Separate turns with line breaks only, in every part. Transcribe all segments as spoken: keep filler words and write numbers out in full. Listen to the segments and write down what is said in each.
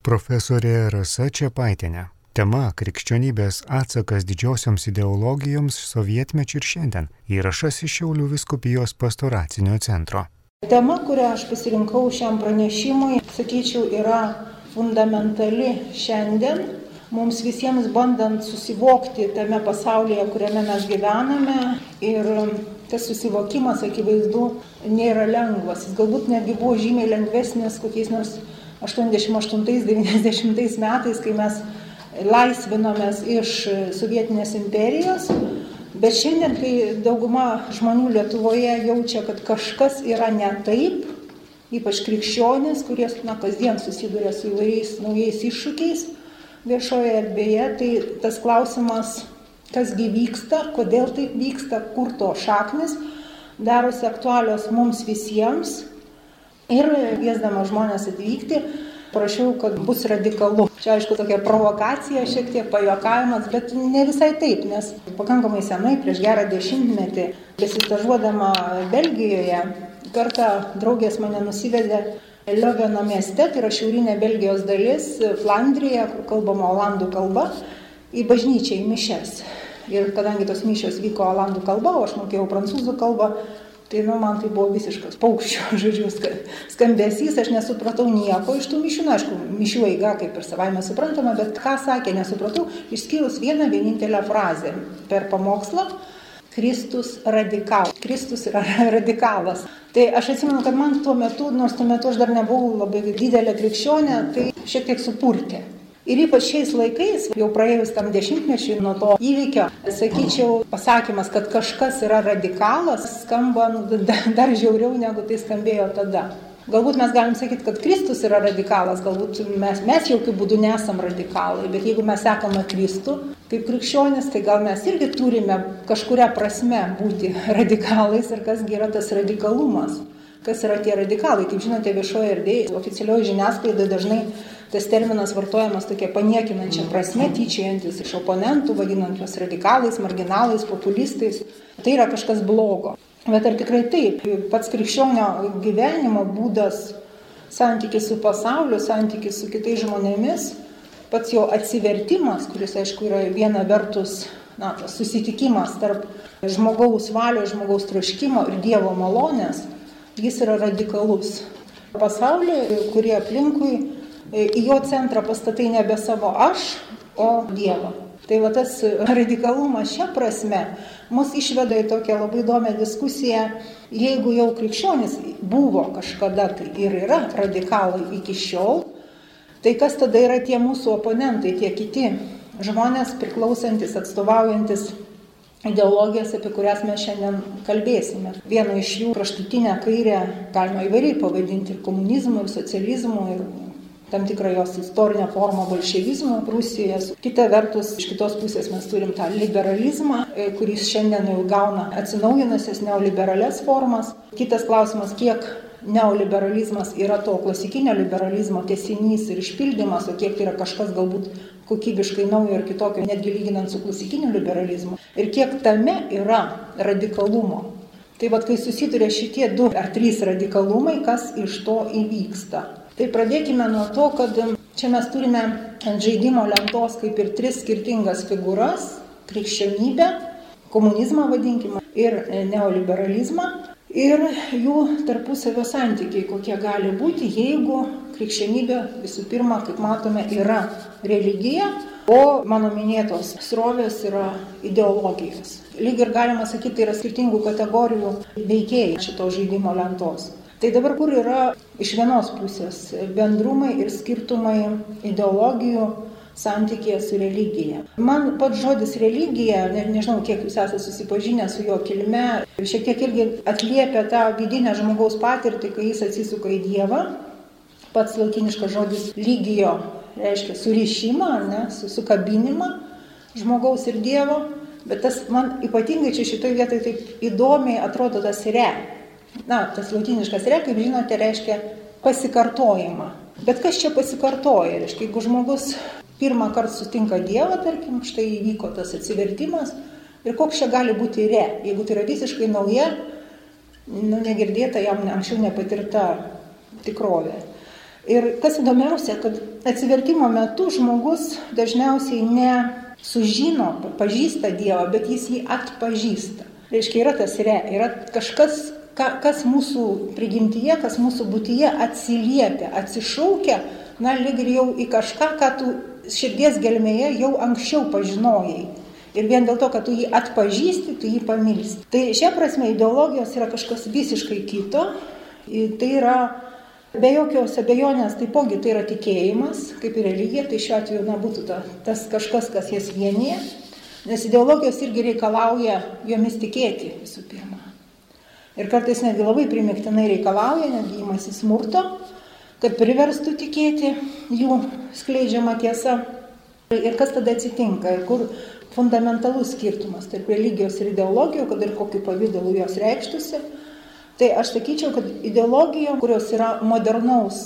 profesorė Rasa Čepaitienė. Tema – krikščionybės atsakas didžiosioms ideologijoms sovietmečiu ir šiandien. Įrašas iš Šiaulių vyskupijos pastoracinio centro.
Tema, kurią aš pasirinkau šiam pranešimui, sakyčiau, yra fundamentali šiandien. Mums visiems bandant susivokti tame pasaulyje, kuriame mes gyvename, ir tas susivokimas, akivaizdu, nėra lengvas. Jis galbūt netgi buvo žymiai lengvesnis kokiais nors aštuoniasdešimt aštuntais devyniasdešimtais metais, kai mes laisvinomės iš sovietinės imperijos, bet šiandien, kai dauguma žmonių Lietuvoje jaučia, kad kažkas yra ne taip, ypač krikščionys, kurie na, kasdien susiduria su įvairiais naujais iššūkiais viešoje erdvėje, tai tas klausimas, kasgi vyksta, kodėl taip vyksta, kur to šaknis, darosi aktualios mums visiems. Ir kviesdama žmonės atvykti, prašiau, kad bus radikalu. Čia, aišku, tokia provokacija, šiek tiek pajuokavimas, bet ne visai taip, nes pakankamai senai, prieš gerą dešimtmetį, besistažuodama Belgijoje, kartą draugės mane nusivedė Lioveno mieste, tai yra šiaurinė Belgijos dalis, Flandrija, kur kalbama olandų kalba, į bažnyčią, į mišias. Ir kadangi tos mišios vyko olandų kalba, o aš mokėjau prancūzų kalbą, tai nu, man tai buvo visiškas paukščio, žodžiu, skambesys, aš nesupratau nieko iš tų mišių, na, aišku, mišių eiga kaip ir savaime suprantama, bet ką sakė, nesupratau, išskyrus vieną vienintelę frazę per pamokslą: Kristus radikal. Kristus yra radikalas. Tai aš atsimenu, kad man tuo metu, nors tuo metu aš dar nebuvau labai didelė krikščionė, tai šiek tiek supurtė. Ir ypač šiais laikais, jau praėjus tam dešimtmečiui nuo to įvykio, sakyčiau, pasakymas, kad kažkas yra radikalas, skamba nu, dar žiauriau negu tai skambėjo tada. Galbūt mes galim sakyti, kad Kristus yra radikalas, galbūt mes, mes jokių būdų nesam radikalai, bet jeigu mes sekame Kristų kaip krikščionis, tai gal mes irgi turime kažkuria prasme būti radikalais ir kasgi yra tas radikalumas. Kas yra tie radikalai? Kaip žinote, viešoje erdvėje, oficialioje žiniasklaidoje dažnai tas terminas vartojamas tokia paniekinančia prasme, tyčiojantis iš oponentų, vadinant juos radikalais, marginalais, populistais. Tai yra kažkas blogo. Bet ar tikrai taip? Pats krikščionio gyvenimo būdas, santykis su pasauliu, santykis su kitais žmonėmis, pats jo atsivertimas, kuris, aišku, yra viena vertus na, susitikimas tarp žmogaus valios, žmogaus troškimo ir Dievo malonės, jis yra radikalus. Pasaulį, kurie aplinkui, į jo centrą pastatai nebe savo aš, o Dievą. Tai va tas radikalumas šia prasme mus išveda į tokią labai įdomią diskusiją. Jeigu jau krikščionis buvo kažkada tai ir yra radikalai iki šiol, tai kas tada yra tie mūsų oponentai, tie kiti žmonės priklausantis, atstovaujantis ideologijas, apie kurias mes šiandien kalbėsime. Viena iš jų kraštutinę kairę galima įvairiai pavadinti ir komunizmu, ir socializmu, ir tam tikrą jos istorinę formą bolševizmą Rusijoje. Kita vertus, iš kitos pusės mes turim tą liberalizmą, kuris šiandien jau gauna atsinaujinusias neoliberales formas. Kitas klausimas, kiek neoliberalizmas yra to klasikinio liberalizmo tęsinys ir išpildymas, o kiek tai yra kažkas galbūt kokybiškai naujo ir kitokio, netgi lyginant su klasikiniu liberalizmu. Ir kiek tame yra radikalumo. Tai vat, kai susiduria šitie du ar trys radikalumai, kas iš to įvyksta. Tai pradėkime nuo to, kad čia mes turime ant žaidimo lentos kaip ir tris skirtingas figūras – krikščionybę, komunizmą vadinkime ir neoliberalizmą ir jų tarpusavio santykiai, kokie gali būti, jeigu krikščionybė visų pirma, kaip matome, yra religija, o mano minėtos srovės yra ideologijos. Lyg ir galima sakyti, tai yra skirtingų kategorijų veikėjai šito žaidimo lentos. Tai dabar kur yra iš vienos pusės bendrumai ir skirtumai ideologijų santykėje su religija. Man pats žodis religija, ne, nežinau, kiek jūs esate susipažinę su jo kilme, šiek tiek irgi atliepia tą vidinę žmogaus patirtį, kai jis atsisuka į Dievą. Pats latiniškas žodis lygio reiškia surišimą, ne, sukabinimą žmogaus ir Dievo, bet tas man ypatingai čia šitoj vietoj taip įdomiai atrodo tas re. Na, tas latiniškas re, kaip žinote, reiškia pasikartojimą. Bet kas čia pasikartoja? Reiškia, jeigu žmogus pirmą kartą sutinka Dievą, tarkim, štai įvyko tas atsivertimas, ir koks čia gali būti re, jeigu tai yra visiškai nauja, nu, negirdėta, jam anksčiau nepatirta tikrovė. Ir kas įdomiausia, kad atsivertimo metu žmogus dažniausiai ne sužino, pažįsta Dievą, bet jis jį atpažįsta. Reiškia, yra tas re, yra kažkas, ka, kas mūsų prigimtyje, kas mūsų būtyje atsiliepia, atsišaukia, na, lyg ir jau į kažką, ką tu širdies gelmėje jau anksčiau pažinojai. Ir vien dėl to, kad tu jį atpažįsti, tu jį pamilsti. Tai šia prasme ideologijos yra kažkas visiškai kito. Tai yra be jokios abejonės, taipogi tai yra tikėjimas, kaip ir religija, tai šiuo atveju nebūtų ta, tas kažkas, kas jas vienyje. Nes ideologijos irgi reikalauja jomis tikėti visų pirma. Ir kartais netgi labai primiktinai reikalauja, netgi imasi smurto, kad priverstų tikėti jų skleidžiama tiesa. Ir kas tada atsitinka, ir kur fundamentalus skirtumas tarp religijos ir ideologijų, kad ir kokiu pavydalu jos reikštųsi. Tai aš sakyčiau, kad ideologija, kurios yra modernaus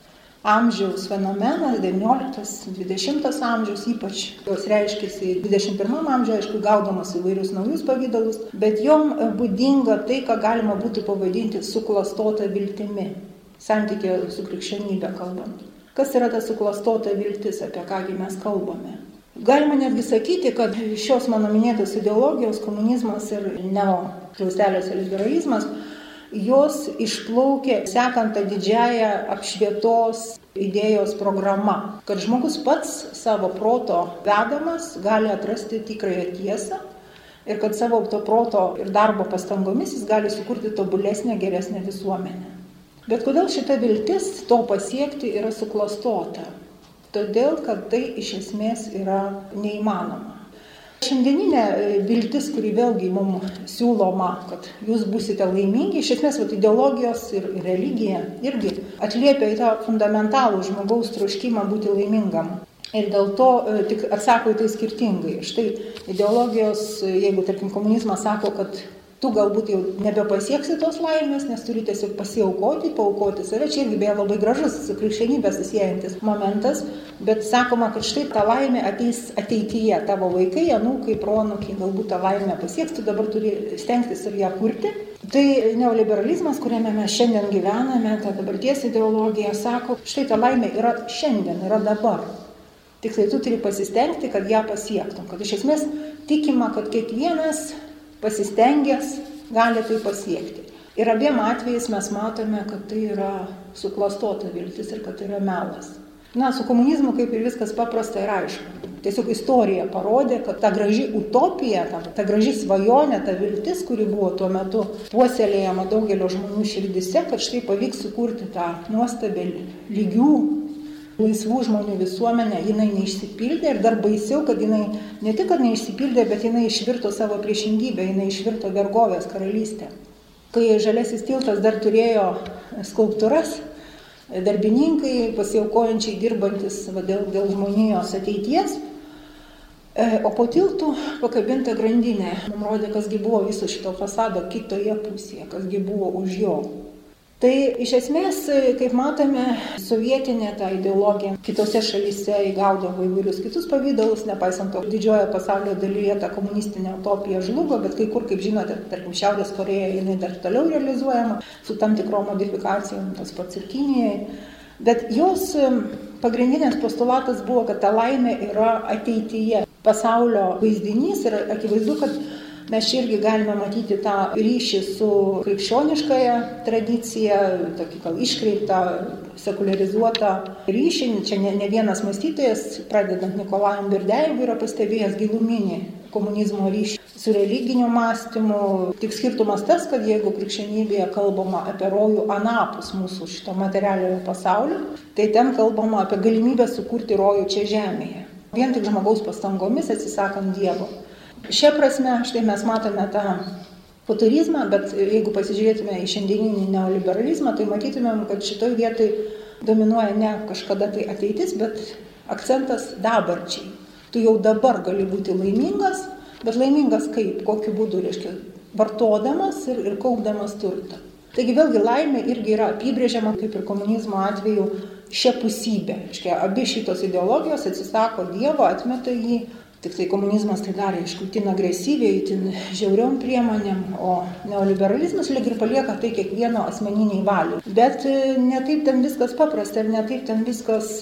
amžiaus fenomenas, devynioliktas dvidešimtas amžiaus, ypač jos reiškėsi dvidešimt pirmam amžiuje, aišku, gaudamas įvairius naujus pavydalus, bet jom būdinga tai, ką galima būtų pavadinti suklastota viltimi, santykė su krikščionybė kalbant. Kas yra ta suklastota viltis, apie kągi mes kalbame? Galima netgi sakyti, kad šios mano minėtos ideologijos, komunizmas ir neokliaustelėse liberalizmas, jos išplaukė sekant tą didžiąją apšvietos idėjos programa, kad žmogus pats savo proto vedamas gali atrasti tikrąją tiesą ir kad savo to proto ir darbo pastangomis jis gali sukurti tobulesnę, geresnę visuomenę. Bet kodėl šita viltis to pasiekti yra suklastota? Todėl, kad tai iš esmės yra neįmanoma. Šiandieninė viltis, kuri vėlgi mums siūloma, kad jūs būsite laimingi, iš esmės vat, ideologijos ir religija irgi atliepia į tą fundamentalų žmogaus troškimą būti laimingam. Ir dėl to tik atsako į tai skirtingai. Štai ideologijos, jeigu tarkim komunizmas sako, kad tu galbūt jau nebepasieksi tos laimės, nes turi tiesiog pasiaukoti, paaukoti save. Čia irgi beje labai gražus su krikščionybė susiejantis momentas, bet sakoma, kad štai ta laimė ateis ateityje. Tavo vaikai, anūkai, proanūkiai galbūt tą laimę pasieks, tu dabar turi stengtis ir ją kurti. Tai neoliberalizmas, kuriame mes šiandien gyvename, ta dabarties ideologija sako, štai ta laimė yra šiandien, yra dabar. Tik tai tu turi pasistengti, kad ją pasiektum. Kad iš esmės tikima, kad kiekvienas pasistengęs gali tai pasiekti. Ir abiem atvejais mes matome, kad tai yra suklastota viltis ir kad tai yra melas. Na, su komunizmu kaip ir viskas paprasta ir aišku. Tiesiog istorija parodė, kad ta graži utopija, ta, ta graži svajonė, ta viltis, kuri buvo tuo metu puoselėjama daugelio žmonių širdise, kad štai pavyks sukurti tą nuostabę lygių, laisvų žmonių visuomenę, jinai neišsipildė ir dar baisiau, kad jinai ne tik, kad neišsipildė, bet jinai išvirto savo priešingybę, jinai išvirto vergovės karalystę. Kai Žaliasis tiltas dar turėjo skulptūras, darbininkai, pasiaukojančiai dirbantis va, dėl, dėl žmonijos ateities, o po tiltų pakabinta grandinė. Mums rodė, kasgi buvo viso šito fasado kitoje pusėje, kasgi buvo už jo. Tai iš esmės, kaip matome, sovietinė ta ideologija kitose šalyse įgaudavo įvairius kitus pavydalus, nepaisant to didžiojo pasaulio dalyje ta komunistinė utopija žlugo, bet kai kur, kaip žinote, tarkim Šiaurės Korėjoje jinai dar toliau realizuojama su tam tikrom modifikacijom, tas pats ir Kinijoje. Bet jos pagrindinės postulatas buvo, kad ta laimė yra ateityje pasaulio vaizdinys ir akivaizdu, kad mes čia irgi galime matyti tą ryšį su krikščioniškąja tradicija, tokį gal iškreiptą, sekularizuotą ryšį. Čia ne, ne vienas mąstytojas, pradedant Nikolajum Berdiajevu, yra pastebėjęs giluminį komunizmo ryšį su religiniu mąstymu. Tik skirtumas tas, kad jeigu krikščionybėje kalbama apie rojų anapus mūsų šito materialiojo pasaulio, tai ten kalbama apie galimybę sukurti rojų čia žemėje. Vien tik žmogaus pastangomis atsisakant Dievo. Šia prasme, štai mes matome tą futurizmą, bet jeigu pasižiūrėtume į šiandieninį neoliberalizmą, tai matytumėm, kad šitoj vietoj dominuoja ne kažkada tai ateitis, bet akcentas dabarčiai. Tu jau dabar gali būti laimingas, bet laimingas kaip, kokiu būdu, reiškia, vartodamas ir, ir kaupdamas turtą. Taigi vėlgi laimė irgi yra apibrėžiama, kaip ir komunizmo atveju, šia pusybė. Reiškia, abi šitos ideologijos atsisako Dievo, atmeta jį, Tik tai komunizmas tai darė, aišku, itin agresyviai, itin žiauriom priemonėm, o neoliberalizmas lyg ir palieka tai kiekvieno asmeniniai valiai. Bet ne taip ten viskas paprasta ir ne taip ten viskas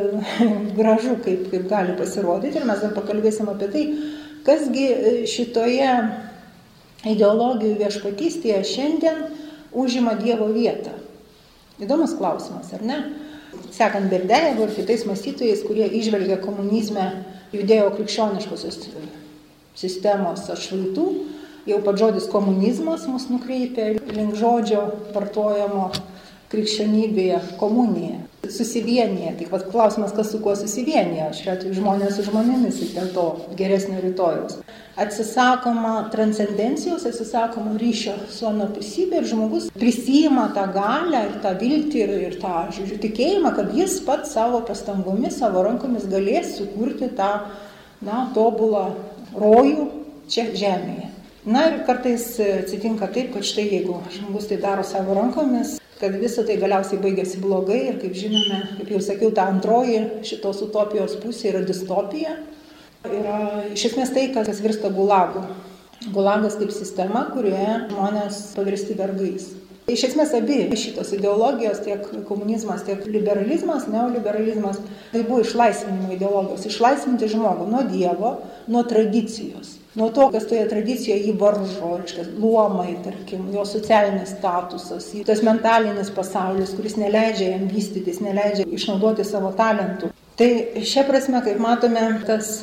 gražu, kaip, kaip gali pasirodyti. Ir mes dar pakalbėsim apie tai, kasgi šitoje ideologijų viešpatystėje šiandien užima Dievo vietą. Įdomus klausimas, ar ne? Sekant Berdiajevu ir kitais mąstytojais, kurie įžvelgia komunizme judėjo-krikščioniškosios sistemos atšvaitų, jau pats žodis komunizmas mus nukreipia link žodžio vartojamo krikščionybėje komunija. Susivienyje, tik vat klausimas, kas su kuo susivienyje, šiuo atveju žmonės su žmonėmis ir dėl to geresnio rytojaus. Atsisakoma transcendencijos, atsisakoma ryšio su anapusybė ir žmogus prisijima tą galią ir tą viltį ir, ir tą, žodžiu, tikėjimą, kad jis pats savo pastangomis, savo rankomis galės sukurti tą, na, tobulą rojų čia žemėje. Na ir kartais atsitinka taip, kad štai jeigu žmogus tai daro savo rankomis, kad visą tai galiausiai baigėsi blogai ir, kaip žinome, kaip jau sakiau, ta antroji šitos utopijos pusė yra distopija. Yra iš esmės tai, kas virsta gulagu. Gulagas kaip sistema, kurioje žmonės paversti vergais. Iš esmės abi šitos ideologijos, tiek komunizmas, tiek liberalizmas, neoliberalizmas, tai buvo išlaisvinimo ideologijos. Išlaisvinti žmogų nuo Dievo, nuo tradicijos. Nuo to, kas toje tradicijoje jį varžo, reiškia, luomai, tarkim, jo socialinis statusas, tas mentalinis pasaulis, kuris neleidžia jam vystytis, neleidžia išnaudoti savo talentų. Tai šia prasme, kaip matome, tas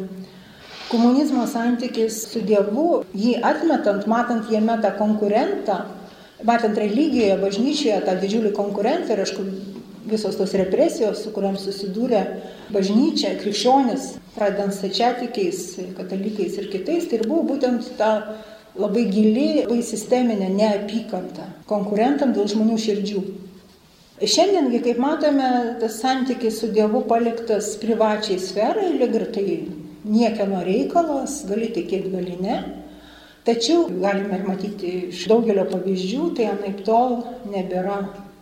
komunizmo santykis su Dievu, jį atmetant, matant jame tą konkurentą, matant religijoje, bažnyčioje tą didžiulį konkurentą ir, aišku, visos tos represijos, su kuriam susidūrė bažnyčia, krikščionis, pradedant stačiatikiais, katalikais ir kitais, tai ir buvo būtent ta labai gili, labai sisteminė neapykanta konkurentam dėl žmonių širdžių. Šiandiengi, kaip matome, tas santykis su Dievu paliktas privačiai sferai, lyg ir tai niekieno reikalas, gali tikėti, gali ne. Tačiau galime ir matyti iš daugelio pavyzdžių, tai anaiptol nebėra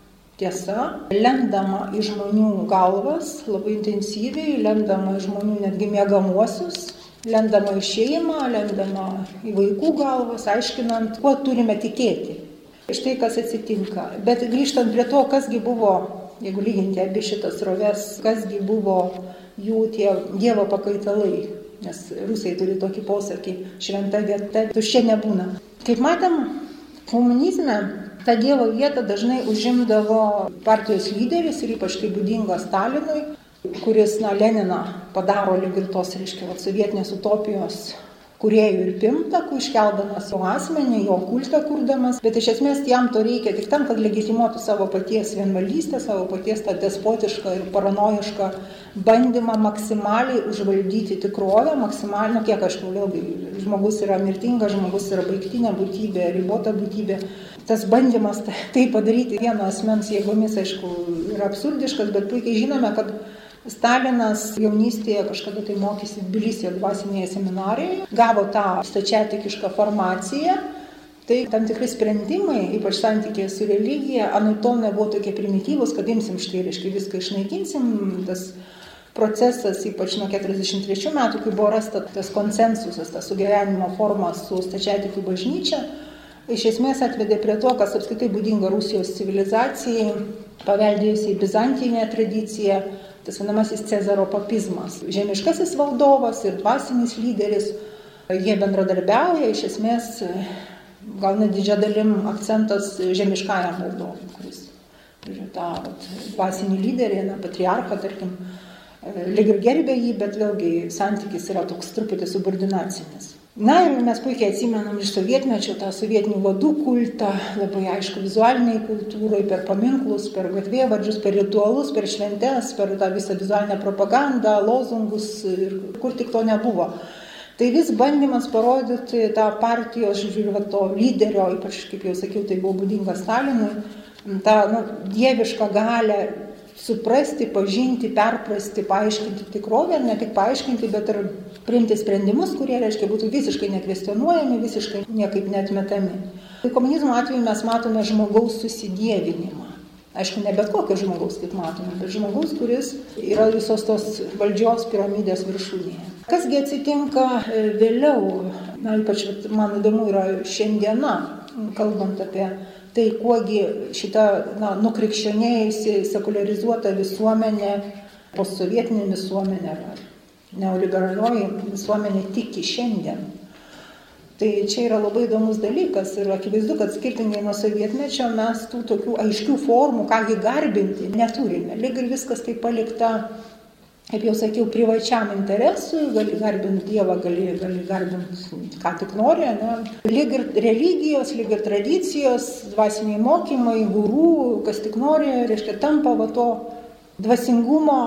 tiesa, lendama į žmonių galvas labai intensyviai, lendama į žmonių netgi miegamuosius, lendama į šeimą, lendama į vaikų galvas, aiškinant, kuo turime tikėti. Štai kas atsitinka. Bet grįžtant prie to, kasgi buvo, jeigu lyginti abi šitas roves, kasgi buvo jų tie Dievo pakaitalai, nes rusai turi tokį posakį, šventa vieta tuščia nebūna. Kaip matėm, komunizme tą Dievo vietą dažnai užimdavo partijos lyderis ir ypač tai būdinga Stalinui, kuris, na, Leniną padaro lyg ir tos, reiškia, sovietinės utopijos kūrėjų ir pirmtakų, iškeldamas jo asmenį, jo kultą kurdamas, bet iš esmės jam to reikia tik tam, kad legitimuotų savo paties vienvaldystę, savo paties tą despotišką ir paranojišką bandymą maksimaliai užvaldyti tikrovę, maksimaliai, kiek aš vėlgi, žmogus yra mirtingas, žmogus yra baigtinė būtybė, ribota būtybė. Tas bandymas tai padaryti vieno asmens jėgomis, aišku, yra absurdiškas, bet puikiai žinome, kad Stalinas jaunystėje kažkada tai mokėsi Tbilisyje dvasinėje seminarijoje, gavo tą stačiatikišką formaciją, tai tam tikri sprendimai, ypač santykėje su religija, anaiptol nebuvo tokie primityvūs, kad imsim štai, reiškia, viską išnaikinsim. Tas procesas, ypač nuo keturiasdešimt trečių metų, kai buvo rasta tas konsensusas, tas sugyvenimo forma su stačiatikių bažnyčia, iš esmės atvedė prie to, kas apskritai būdinga Rusijos civilizacijai, paveldėjusiai bizantinę tradiciją, tas vadinamasis Cezaro papizmas. Žemiškasis valdovas ir dvasinis lyderis, jie bendradarbiauja, iš esmės, gal net didžia dalim akcentas žemiškajam valdovui, kuris turi tą vat, dvasinį lyderį, na, patriarchą, tarkim, lyg ir gerbė jį, bet vėlgi santykis yra toks truputį subordinacinis. Na ir mes puikiai atsimenam iš sovietmečio tą sovietinių vadų kultą, labai aišku vizualiniai kultūrai, per paminklus, per gatvėvardžius, per ritualus, per šventes, per tą visą vizualinę propagandą, lozungus ir kur tik to nebuvo. Tai vis bandymas parodyti tą partijos, žiūrėjau, to lyderio, ypač, kaip jau sakiau, tai buvo būdinga Stalinui, tą, nu, dievišką galią suprasti, pažinti, perprasti, paaiškinti tikrovę, ne tik paaiškinti, bet ir priimti sprendimus, kurie, reiškia, būtų visiškai nekvestionuojami, visiškai niekaip neatmetami. Tai komunizmo atveju mes matome žmogaus susidievinimą. Aišku, ne bet kokio žmogaus, kaip matome, bet žmogaus, kuris yra visos tos valdžios piramidės viršūnėje. Kasgi atsitinka vėliau, na, ypač man įdomu yra šiandiena, kalbant apie tai, kuogi šita na, nukrikščionėjusi, sekularizuota visuomenė, postsovietinė visuomenė ar neoliberalioji visuomenė tiki šiandien. Tai čia yra labai įdomus dalykas ir akivaizdu, kad skirtingai nuo sovietmečio mes tų tokių aiškių formų, kągi garbinti, neturime. Lyg ir viskas tai palikta, kaip jau sakiau, privačiam interesui, gali garbinti Dievą, gali, gali garbinti ką tik nori, ne? Lyg ir religijos, lyg ir tradicijos, dvasiniai mokymai, gurų, kas tik nori, reiškia, tampa va to dvasingumo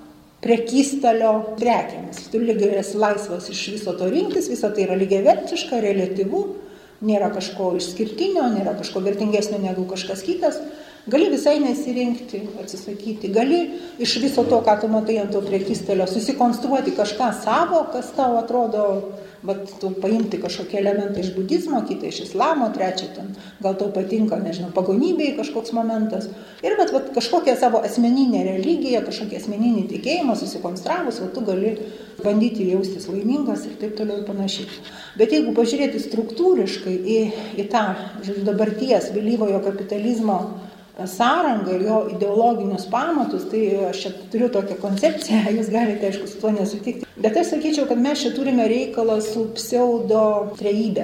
prekystalio prekėmis. Tu lygiai esi laisvas iš viso to rinktis, viso tai yra lygiavertiška, reliatyvu, nėra kažko išskirtinio, nėra kažko vertingesnio negu kažkas kitas. Gali visai nesirinkti, atsisakyti, gali iš viso to, ką tu matai ant to prekystalio, susikonstruoti kažką savo, kas tau atrodo, bet tu paimti kažkokį elementą iš budizmo, kitą iš islamo, trečią ten, gal tau patinka, nežinau, pagonybei kažkoks momentas. Ir bet, bet kažkokią savo asmeninę religiją, kažkokį asmeninį tikėjimą susikonstravus, o tu gali bandyti jaustis laimingas ir taip toliau ir panašiai. Bet jeigu pažiūrėti struktūriškai į, į tą, žodžiu, dabarties vėlyvojo kapitalizmo sąrangą ir jo ideologinius pamatus, tai aš čia turiu tokią koncepciją, jūs galite, aišku, su tuo nesutikti. Bet aš sakyčiau, kad mes čia turime reikalą su pseudo trejybė,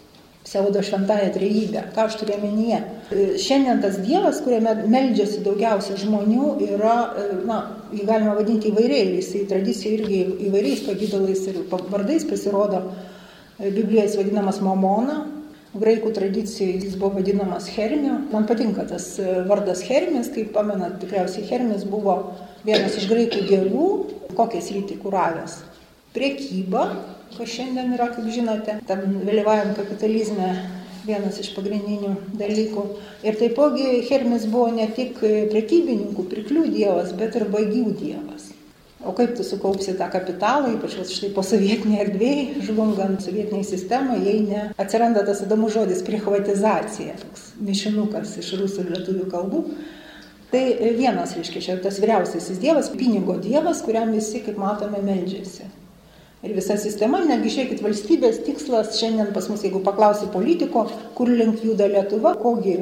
pseudo šventąja trejybė. Ką aš turiu omenyje? Šiandien tas Dievas, kuriame meldžiasi daugiausia žmonių, yra, na, jį galima vadinti įvairiai, jisai tradicija irgi įvairiais pavydalais ir vardais pasirodo. Biblijoje jis vadinamas Mamona. Graikų tradicijai jis buvo vadinamas Hermiu. Man patinka tas vardas Hermis, kaip pamenat, tikriausiai Hermis buvo vienas iš graikų dievų, kokią sritį kuravęs. Prekyba, kas šiandien yra, kaip žinote, tam vėlyvajam kapitalizme vienas iš pagrindinių dalykų. Ir taipogi Hermis buvo ne tik prekybininkų, pirklių dievas, bet ir vagių dievas. O kaip tu sukaupsi tą kapitalą, ypač štai po sovietinėje erdvėje, žlungant sovietiniai sistemai, jei ne atsiranda tas įdomus žodis prihvatizacija, toks mišinukas iš rusų ir lietuvių kalbų. Tai vienas, reiškia, čia tas vyriausiasis dievas, pinigo dievas, kuriam visi, kaip matome, meldžiasi. Ir visa sistema, netgi žiūrėkit, valstybės tikslas šiandien pas mus, jeigu paklausi politiko, kur link juda Lietuva, kogi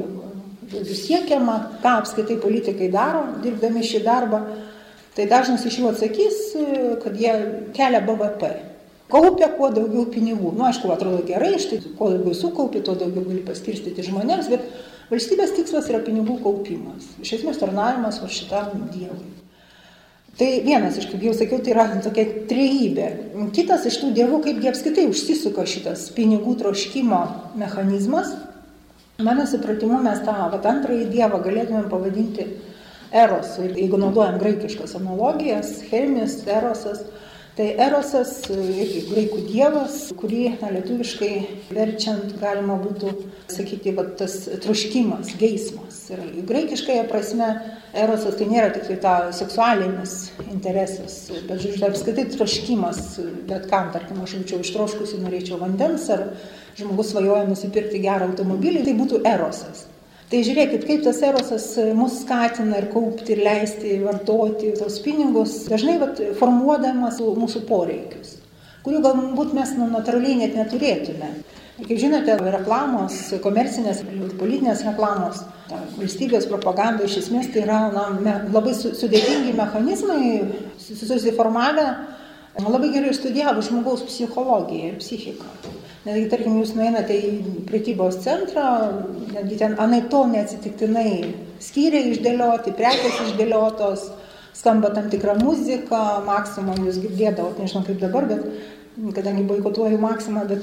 siekiama, ką apskaitai politikai daro, dirbdami šį darbą, tai dažnas iš jų atsakys, kad jie kelia B V P. Kaupia kuo daugiau pinigų. Nu, aišku, atrodo gerai, štai kuo daugiau sukaupi, tuo daugiau gali paskirstyti žmonėms, bet valstybės tikslas yra pinigų kaupimas. Iš esmės tarnavimas va šitam dievui. Tai vienas iš, kaip jau sakiau, tai yra tokia trejybė. Kitas iš tų dievų, kaipgi apskaitai užsisuka šitas pinigų troškimo mechanizmas. Mano supratimu, mes tą vat, antrąjį dievą galėtumėm pavadinti Erosu. Jeigu naudojam graikiškas analogijas, Hermis, Erosas, tai Erosas irgi graikų dievas, kurį na, lietuviškai verčiant galima būtų sakyti, va, tas troškimas, geismas. Ir graikiškąja prasme Erosas tai nėra tik tai ta seksualinis interesas, bet žodžiu, apskaitai troškimas, bet kam, tarkim, aš būčiau ištroškusi, norėčiau vandens, ar žmogus svajoja nusipirkti gerą automobilį, tai būtų Erosas. Tai žiūrėkit, kaip tas erosas mus skatina ir kaupti, ir leisti, vartoti tos pinigus, dažnai vat, formuodamas mūsų poreikius, kurių galbūt mes nu, natūraliai net neturėtume. Kaip žinote, reklamos, komercinės, politinės reklamos, valstybės propaganda iš esmės tai yra na, me, labai sudėtingi mechanizmai, susiformavę, labai gerai išstudijavo žmogaus psichologiją ir psichiką. Netgi, tarkim, jūs nueinate į prekybos centrą, netgi ten anaiptol neatsitiktinai skyriai išdėlioti, prekės išdėliotos, skamba tam tikra muzika, Maksimum jūs girdėdavot, nežinau kaip dabar, bet kadangi boikotuoju Maksimą, bet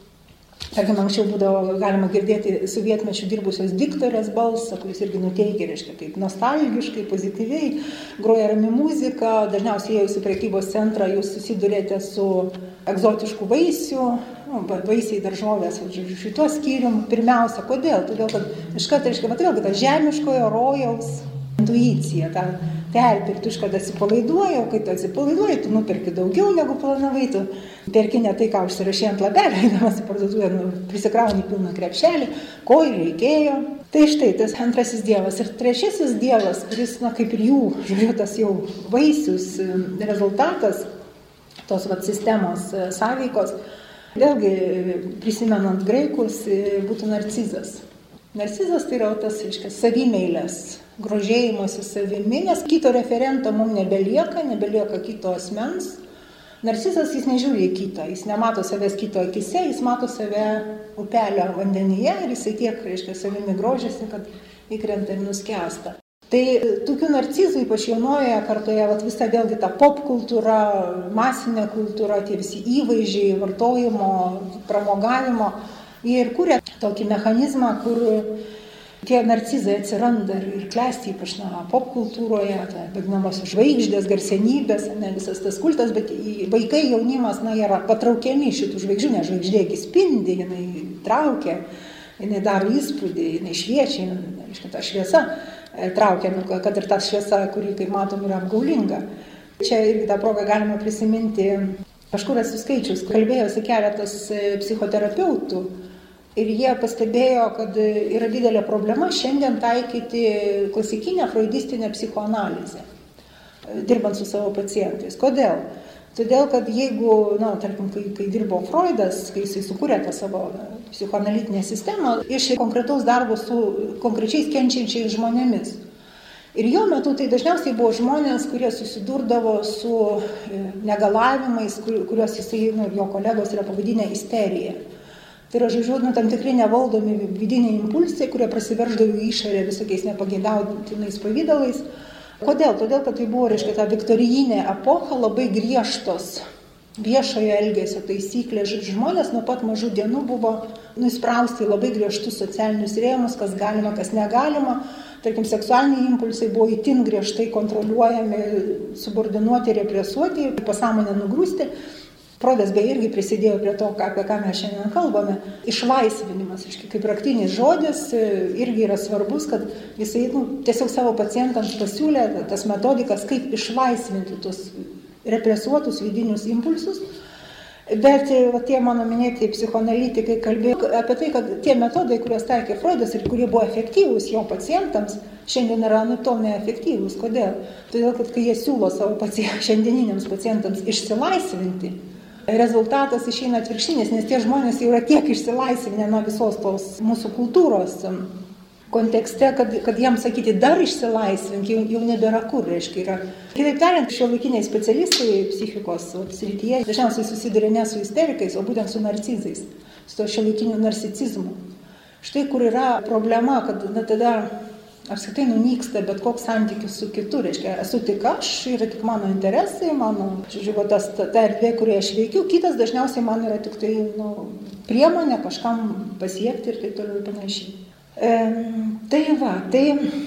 tarkim, anksčiau būdavo galima girdėti sovietmečių dirbusios diktorės balsą, kuris irgi nuteikia, reiškia, taip nostalgiškai, pozityviai, groja rami muzika, dažniausiai ėjus į prekybos centrą jūs susidurėte su egzotiškų vaisių, nu, vaisiai daržovės, žodžiu, šituo skyrium. Pirmiausia, kodėl? Todėl, kad iškart, reiškia, vat vėlgi, ta žemiškojo rojaus intuicija, ta terpė, ir tu iškart atsipalaiduoji, o kai tu atsipalaiduoji, tu nuperki daugiau negu planavai, tu perki ne tai, ką užsirašė ant lapelio, eidamas į parduotuvę, nu, prisikrauni pilną krepšelį, ko ir reikėjo. Tai štai, tas antrasis dievas. Ir trečiasis dievas, kuris, na, kaip ir jų, žiūrėjau, tas jau vaisius rezultatas, tos vat, sistemos sąveikos. Vėlgi, prisimenant graikus, būtų narcizas. Narcizas tai yra tas, reiškia, savimeilės, grožėjimosi savimi, nes kito referento mums nebelieka, nebelieka kito asmens. Narcizas jis nežiūri į kitą, jis nemato savęs kito akise, jis mato save upelio vandenyje ir jisai tiek, reiškia, savimi grožėsi, kad įkrenta ir nuskęsta. Tai tokių narcizų, ypač jaunojoje kartoje, vat, visa vėlgi ta pop kultūra, masinė kultūra, tie visi įvaizdžiai, vartojimo, pramogavimo, jie ir kūrė tokį mechanizmą, kur tie narcizai atsiranda ir klesti, ypač na, pop kultūroje, tai vadinamosios žvaigždės, garsenybės, ne visas tas kultas, bet vaikai, jaunimas, na, yra patraukiami šitų žvaigždžių, nes žvaigždė spindi, jinai traukia, jinai daro įspūdį, jinai šviečia, reiškia, ta šviesa traukia, kad ir ta šviesa, kuri, kaip matom, yra apgaulinga. Čia irgi tą progą galima prisiminti, kažkur esu skaičius, kalbėjosi keletas psichoterapeutų ir jie pastebėjo, kad yra didelė problema šiandien taikyti klasikinę freudistinę psichoanalizę, dirbant su savo pacientais. Kodėl? Todėl, kad jeigu, na, tarkim, kai, kai dirbo Freudas, kai jisai sukūrė tą savo psichoanalitinę sistemą, iš konkretaus darbo su konkrečiais kenčiančiais žmonėmis. Ir jo metu tai dažniausiai buvo žmonės, kurie susidurdavo su negalavimais, kuriuos jisai, nu, ir jo kolegos yra pavadinę isterija. Tai yra, žodžiu, nu, tam tikri nevaldomi vidiniai impulsai, kurie prasiverždavo į išorę visokiais nepageidautinais pavydalais. Kodėl? Todėl, kad tai buvo, reiškia, ta viktorijinė epocha, labai griežtos viešojo elgesio taisyklės. Žmonės nuo pat mažų dienų buvo nusprausti labai griežtus socialinius rėmus, kas galima, kas negalima. Tarkim, seksualiniai impulsai buvo itin griežtai kontroliuojami, subordinuoti, represuoti, pasąmonę nugrūsti. Freudas beje irgi prisidėjo prie to, apie ką mes šiandien kalbame. Išlaisvinimas, kaip raktinis žodis, irgi yra svarbus, kad jisai, nu, tiesiog savo pacientams pasiūlė tas metodikas, kaip išlaisvinti tuos represuotus vidinius impulsus. Bet va, tie mano minėti psichoanalitikai kalbėjo apie tai, kad tie metodai, kuriuos taikė Freudas ir kurie buvo efektyvūs jo pacientams, šiandien yra anaiptol neefektyvūs. Kodėl? Todėl, kad kai jie siūlo savo pacient, šiandieniniams pacientams išsilaisvinti, rezultatas išeina atvirkštinis, nes tie žmonės jau yra tiek išsilaisvinę nuo visos tos mūsų kultūros kontekste, kad, kad jiems sakyti dar išsilaisvink, jau, jau nebėra kur, reiškia yra. Kitaip tariant, šiuolaikiniai specialistai psichikos srityje dažniausiai susiduria ne su isterikais, o būtent su narcizais, su to šiuolaikiniu narcicizmu. Štai kur yra problema, kad na, tada apskritai nunyksta bet koks santykis su kitu, reiškia, esu tik aš, yra tik mano interesai, mano, žiūrėjau, tas, ta, ta erdvė, kurioje aš veikiu, kitas dažniausiai man yra tik tai, nu, priemonė kažkam pasiekti ir taip toliau ir panašiai. E, tai va, tai,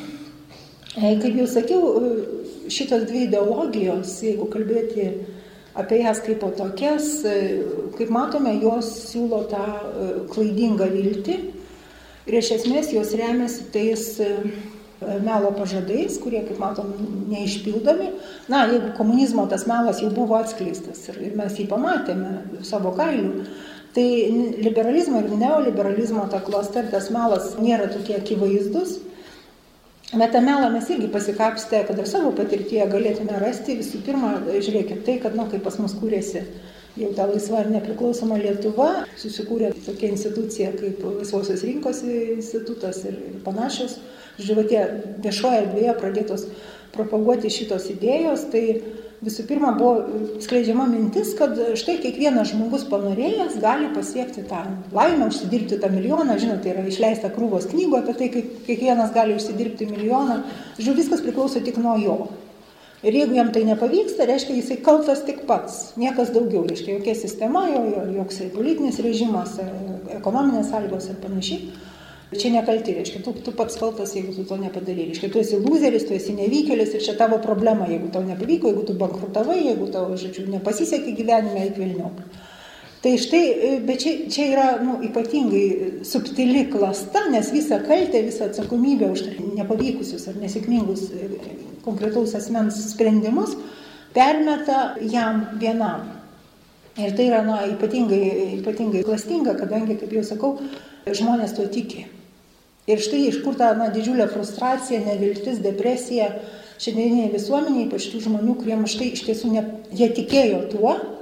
e, kaip jau sakiau, šitos dvi ideologijos, jeigu kalbėti apie jas kaip po tokias, e, kaip matome, jos siūlo tą e, klaidingą viltį. Ir iš esmės jos remiasi tais melo pažadais, kurie, kaip matom, neišpildomi. Na, jeigu komunizmo tas melas jau buvo atskleistas ir mes jį pamatėme savo kailiu, tai liberalizmo ir neoliberalizmo ta klasta ir tas melas nėra tokie akivaizdus. Bet tą melą mes irgi pasikapstę, kad ir savo patirtyje galėtume rasti. Visų pirma, žiūrėkit, tai, kad, na, kaip pas mus kūrėsi jau ta laisva ir nepriklausoma Lietuva, susikūrė tokia institucija kaip Laisvosios rinkos institutas ir panašios. Žiūrėjau, tie viešoje erdvėje pradėtos propaguoti šitos idėjos, tai visų pirma buvo skleidžiama mintis, kad štai kiekvienas žmogus panorėjęs gali pasiekti tą laimę, užsidirbti tą milijoną. Žinote, tai yra išleista krūvos knygų apie tai, kaip kiekvienas gali užsidirbti milijoną. Žiūrėjau, viskas priklauso tik nuo jo. Ir jeigu jam tai nepavyksta, reiškia, jisai kaltas tik pats, niekas daugiau, reiškia, jokia sistema, joks politinis režimas, ekonominės sąlygos ir panašiai. Čia nekalti, reiškia, tu, tu pats kaltas, jeigu tu to nepadarei. Reiškia, tu esi lūzeris, tu esi nevykėlis ir čia tavo problema, jeigu tau nepavyko, jeigu tu bankrutavai, jeigu tau, žodžiu, nepasisekė gyvenime, eik velniop. Tai štai, bet čia, čia yra, nu, ypatingai subtili klasta, nes visą kaltę, visą atsakomybę už nepavykusius ar nesėkmingus konkretaus asmens sprendimus permeta jam vienam. Ir tai yra, na, ypatingai, ypatingai klastinga, kadangi, kaip jau sakau, žmonės to tiki. Ir štai iš kur ta, na, didžiulė frustracija, neviltis, depresija šiandieninėje visuomenėje, ypač tų žmonių, kuriems štai iš tiesų ne, jie tikėjo tuo,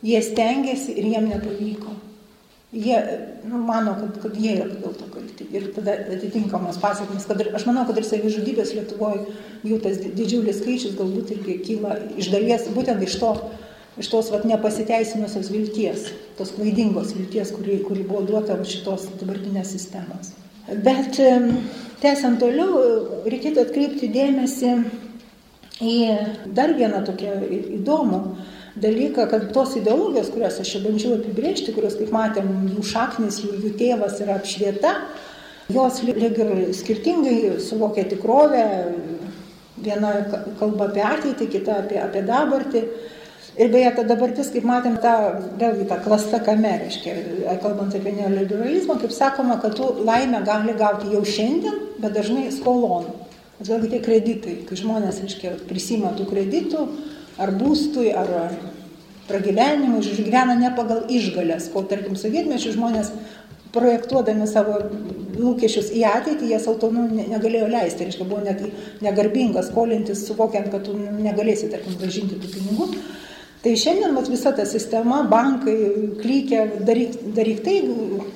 Jie stengiasi ir jiem nepavyko. Jie nu, mano, kad, kad jie yra dėl to kalti. Ir tada atitinkamos pasiekmes. Kad ir, aš manau, kad ir savižudybės Lietuvoje jų tas didžiulis skaičius galbūt irgi kyla iš dalies, būtent iš, to, iš tos vat, nepasiteisinusios vilties, tos klaidingos vilties, kuri, kuri buvo duota šitos dabartinės sistemos. Bet tęsiant toliau, reikėtų atkreipti dėmesį į dar vieną tokią įdomų dalyką, kad tos ideologijos, kurias aš čia bandžiau apibrėžti, kurios, kaip matėm, jų šaknis, jų, jų tėvas yra apšvieta, jos lyg ir skirtingai suvokia tikrovę, viena kalba apie ateitį, kita apie, apie dabartį. Ir beje, ta dabartis, kaip matėm, ta, vėlgi ta klasta kame, reiškia, kalbant apie neoliberalizmą, kaip sakoma, kad tu laimę gali gauti jau šiandien, bet dažnai skolon. Vėlgi tie kreditai, kai žmonės, reiškia, prisima tų kreditų, ar būstui, ar pragyvenimui, žodžiu, gyvena ne pagal išgalės, ko, tarkim, sovietmečių žmonės projektuodami savo lūkesčius į ateitį, jie savo to nu, negalėjo leisti, reiškia, buvo net negarbingas skolintis, suvokiant, kad tu negalėsi, tarkim, grąžinti tų pinigų. Tai šiandien mat, visa ta sistema, bankai, klykia, daryk, daryk tai,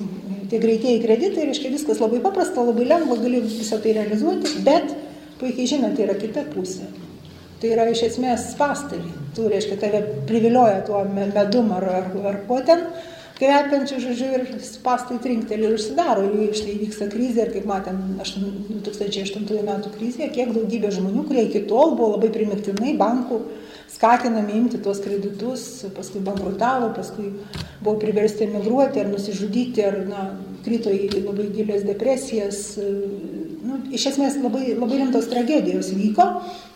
tie greitieji kreditai, reiškia, viskas labai paprasta, labai lengva, gali visą tai realizuoti, bet puikiai žinote, tai yra kita pusė. Tai yra iš esmės spąstai. Tu, reiškia, tave privilioja tuo medum ar, ar, ar kuo ten, kvepiančių, žodžiu, ir spąstai trinkteli ir užsidaro. Ir štai vyksta krizė, ir kaip matėm, du tūkstančiai aštuntųjų metų krizėje, kiek daugybė žmonių, kurie iki tol buvo labai primiktinai bankų skatinami imti tuos kreditus, paskui bankrutavo, paskui buvo priversti emigruoti ar nusižudyti, ar na, krito į labai gilias depresijas. Nu, iš esmės labai, labai rimtos tragedijos vyko.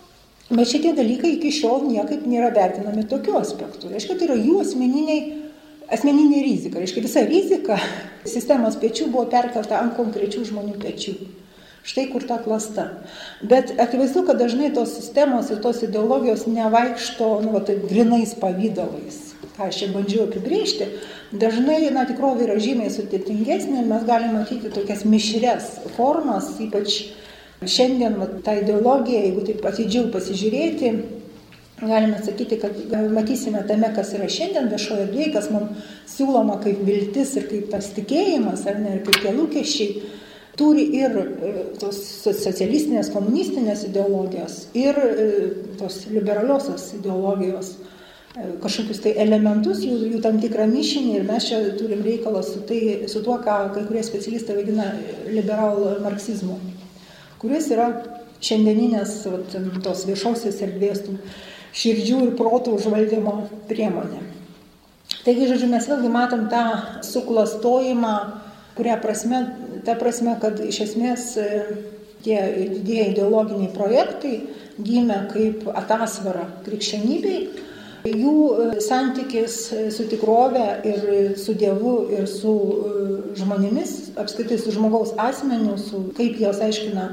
Bet šitie dalykai iki šiol niekaip nėra vertinami tokiu aspektu. Reiškia, tai yra jų asmeniniai, asmeninė rizika. Reiškia, visa rizika sistemos pečių buvo perkelta ant konkrečių žmonių pečių. Štai kur ta klasta. Bet akivaizdu, kad dažnai tos sistemos ir tos ideologijos nevaikšto nu, va, taip, grinais pavydalais. Ką aš čia bandžiau apibrėžti, dažnai na, tikrovė yra žymiai sudėtingesnė, mes galime matyti tokias mišrias formas, ypač šiandien ta ideologija, jeigu taip atidžiau pasižiūrėti, galime sakyti, kad matysime tame, kas yra šiandien viešoje erdvėje, kas mums siūloma kaip viltis ir kaip tas tikėjimas, ar ne, ir kaip tie lūkesčiai, turi ir tos socialistinės, komunistinės ideologijos, ir tos liberaliosios ideologijos kažkokius tai elementus, jų, jų tam tikrą mišinį, ir mes čia turim reikalą su, tai, su tuo, ką kai kurie specialistai vadina liberal marksizmu, kuris yra šiandieninės vat, tos viešosios erdvės širdžių ir protų užvaldymo priemonė. Taigi, žodžiu, mes vėlgi matom tą suklastojimą, kuria prasme, ta prasme, kad iš esmės tie didieji ideologiniai projektai gimė kaip atasvara krikščionybei, jų santykis su tikrove ir su Dievu ir su žmonėmis, apskritai su žmogaus asmeniu, su kaip jos aiškina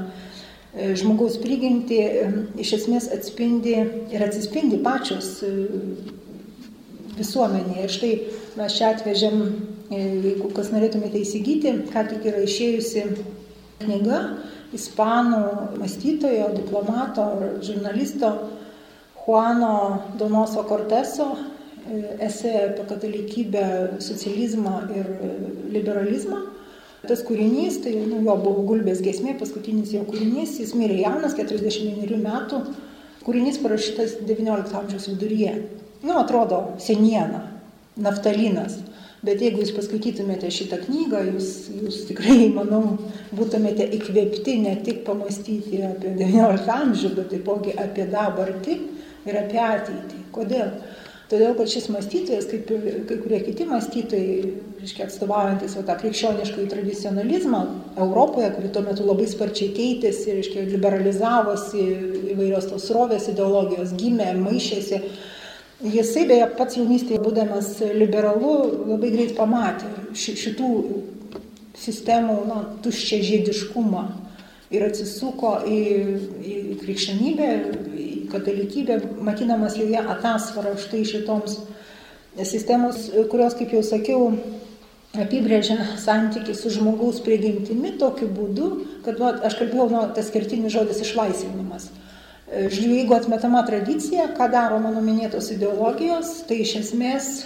žmogaus prigimtį, iš esmės atspindi ir atsispindi pačios visuomenėje. Ir štai mes čia atvežėm, jeigu kas norėtumėte įsigyti, ką tik yra išėjusi knyga ispanų mąstytojo, diplomato, žurnalisto Juano Donoso Corteso, esė apie katalikybę, socializmą ir liberalizmą. Tas kūrinys, tai nu, jo buvo Gulbės giesmė, paskutinis jo kūrinys, jis mirė jaunas, keturiasdešimt vienerių metų, kūrinys parašytas devyniolikto amžiaus viduryje. Nu, atrodo, seniena, naftalinas, bet jeigu jūs paskaitytumėte šitą knygą, jūs, jūs tikrai, manau, būtumėte įkvėpti ne tik pamastyti apie devynioliktą amžių, bet taipogi apie dabartį ir apie ateitį. Kodėl? Todėl, kad šis mąstytojas, kaip ir kai kurie kiti mąstytojai, reiškia, atstovaujantis tą krikščioniškąjį tradicionalizmą Europoje, kuri tuo metu labai sparčiai keitėsi, reiškia, liberalizavosi, įvairios tos srovės ideologijos gimė, maišėsi. Jisai beje pats jaunystėje, būdamas liberalu, labai greit pamatė šitų sistemų na, tuščią žiediškumą ir atsisuko į, į krikščionybę, į katalikybę, matydamas joje atasvarą štai šitoms sistemos, kurios, kaip jau sakiau, apibrėžia santykį su žmogaus prigimtimi tokiu būdu, kad va, aš kalbėjau, nu, tas kertinis žodis išlaisvinimas. Žiūrėjau, jeigu atmetama tradicija, ką daro mano minėtos ideologijos, tai iš esmės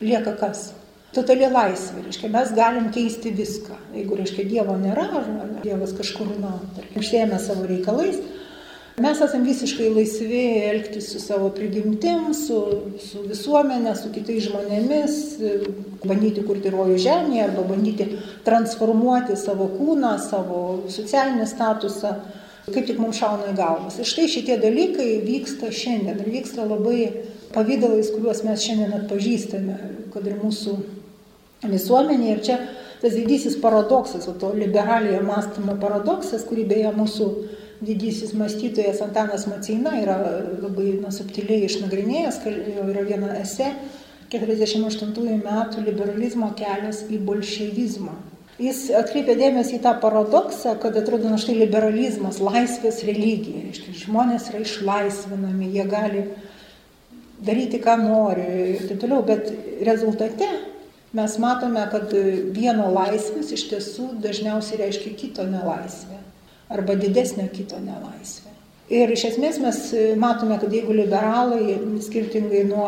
lieka kas? Totali laisvė, reiškia, mes galim keisti viską. Jeigu, reiškia, Dievo nėra, ar Dievas kažkur, na, tarkim, užsiėmė savo reikalais, mes esam visiškai laisvi elgtis su savo prigimtim, su, su visuomenė, su kitais žmonėmis, bandyti kurti rojų žemėje arba bandyti transformuoti savo kūną, savo socialinį statusą, kaip tik mums šauna į galvas. Ir štai šitie dalykai vyksta šiandien ir vyksta labai pavydalais, kuriuos mes šiandien atpažįstame, kad ir mūsų visuomenė. Ir čia tas didysis paradoksas, o to liberaliojo mąstymo paradoksas, kurį beje mūsų didysis mąstytojas Antanas Maceina yra labai na, subtiliai išnagrinėjęs, jo yra viena esė, keturiasdešimt aštuntųjų metų liberalizmo kelias į bolševizmą. Jis atkreipia dėmesį į tą paradoksą, kad atrodo, na štai liberalizmas, laisvės religija, reiškia, žmonės yra išlaisvinami, jie gali daryti, ką nori ir taip toliau, bet rezultate mes matome, kad vieno laisvės iš tiesų dažniausiai reiškia kito nelaisvę arba didesnio kito nelaisvę. Ir iš esmės mes matome, kad jeigu liberalai, skirtingai nuo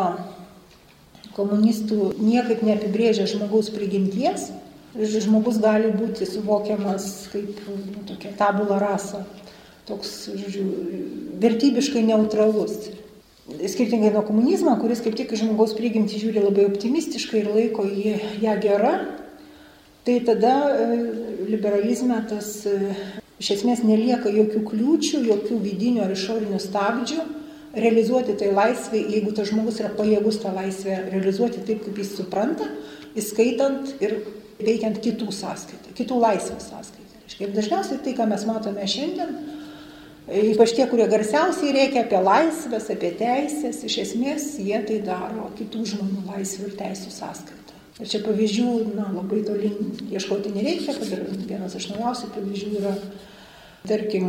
komunistų, niekaip neapibrėžia žmogaus prigimties, žmogus gali būti suvokiamas kaip nu, tokia tabula rasa, toks, žodžiu, vertybiškai neutralus. Skirtingai nuo komunizmo, kuris kaip tik žmogaus prigimtį žiūri labai optimistiškai ir laiko jį, ją gerą, tai tada liberalizme tas iš esmės nelieka jokių kliūčių, jokių vidinių ar išorinių stabdžių realizuoti tai laisvę, jeigu tas žmogus yra pajėgus tą laisvę realizuoti taip, kaip jis supranta, įskaitant ir veikiant kitų sąskaitą, kitų laisvių sąskaitą. Ir dažniausiai tai, ką mes matome šiandien, ypač tie, kurie garsiausiai reikia apie laisvės, apie teisės, iš esmės jie tai daro kitų žmonių laisvių ir teisų sąskaitą. Ir čia pavyzdžių, na, labai toli ieškoti nereikia, kad ir vienas iš naujausių pavyzdžių yra, tarkim,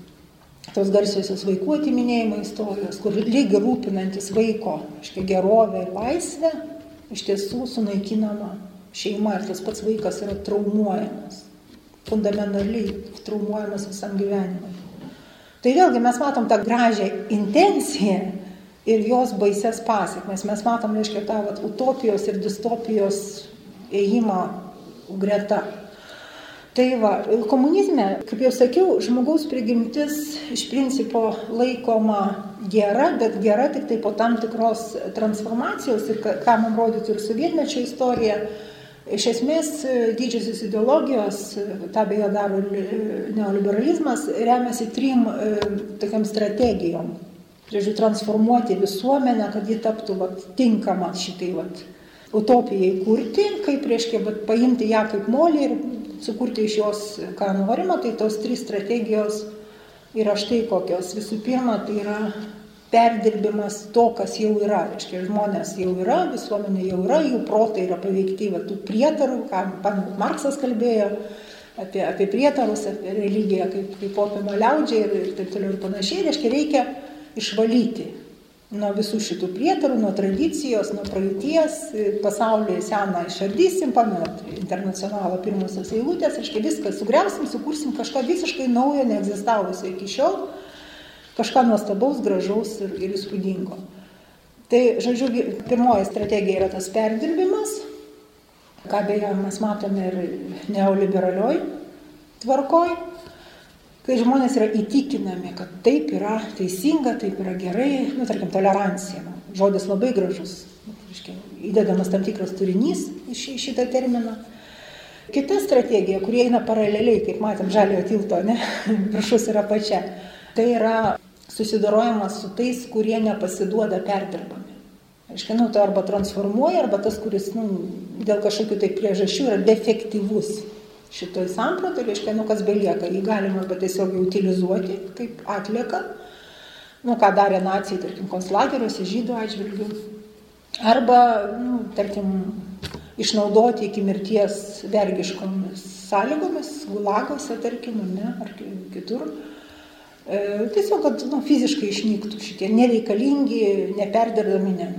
tos garsiosios vaikų atiminėjimo istorijos, kur lyg rūpinantis vaiko, aiškiai, gerovę ir laisvę, iš tiesų sunaikinama šeima ir tas pats vaikas yra traumuojamas, fundamentaliai traumuojamas visam gyvenimui. Tai vėlgi mes matom tą gražią intenciją ir jos baises pasiekmes. Mes matom, reiškia, tą vat, utopijos ir distopijos ėjimą greta. Tai va, komunizme, kaip jau sakiau, žmogaus prigimtis iš principo laikoma gera, bet gera tik tai po tam tikros transformacijos ir ką mums rodytų ir sovietmečio istorija. Iš esmės, didžiosios ideologijos, tą beje daro neoliberalizmas, remiasi trim e, tokiam strategijom. Žodžiu, transformuoti visuomenę, kad ji taptų vat, tinkama šitai vat, utopijai kurti, kaip reiškia vat, paimti ją kaip molį ir sukurti iš jos, ką norima. Tai tos trys strategijos yra štai kokios. Visų pirma, tai yra perdirbimas to, kas jau yra. Reiškia, žmonės jau yra, visuomenė jau yra, jų protai yra paveikti va, tų prietarų, ką pamėt Marksas kalbėjo apie, apie prietarus, apie religiją kaip, kaip opimo liaudžiai ir, ir taip toliau ir panašiai. Reiškia, reikia išvalyti nuo visų šitų prietarų, nuo tradicijos, nuo praeities, pasaulyje seną išardysim, pamėt Internacionalo pirmosios eilutės, reiškia, viską sugriausim, sukursim kažką visiškai naujo, neegzistavusio iki šiol, kažką nuostabaus, gražaus ir, ir įspūdingo. Tai, žodžiu, pirmoji strategija yra tas perdirbimas, ką beje mes matome ir neoliberalioj tvarkoj, kai žmonės yra įtikinami, kad taip yra teisinga, taip yra gerai, nu, tarkim, tolerancija. Nu, žodis labai gražus, reiškia, įdedamas tam tikras turinys iš šitą terminą. Kita strategija, kurie eina paraleliai, kaip matėm, žaliojo tilto, ne, viršus yra pačia. Tai yra susidorojimas su tais, kurie nepasiduoda perdirbami. Aiškiai, nu, tai arba transformuoja, arba tas, kuris nu, dėl kažkokių tai priežasčių yra defektyvus šitoj sampratoj, reiškia, nu, kas belieka, jį galima arba tiesiog utilizuoti kaip atlieką, nu, ką darė nacijai, tarkim, konцлагeriuose, žydų atžvilgių, arba, nu, tarkim, išnaudoti iki mirties vergiškomis sąlygomis, gulagose, tarkim, ne, ar kitur. E, tiesiog, kad nu, fiziškai išnyktų šitie nereikalingi, neperdirbami ne,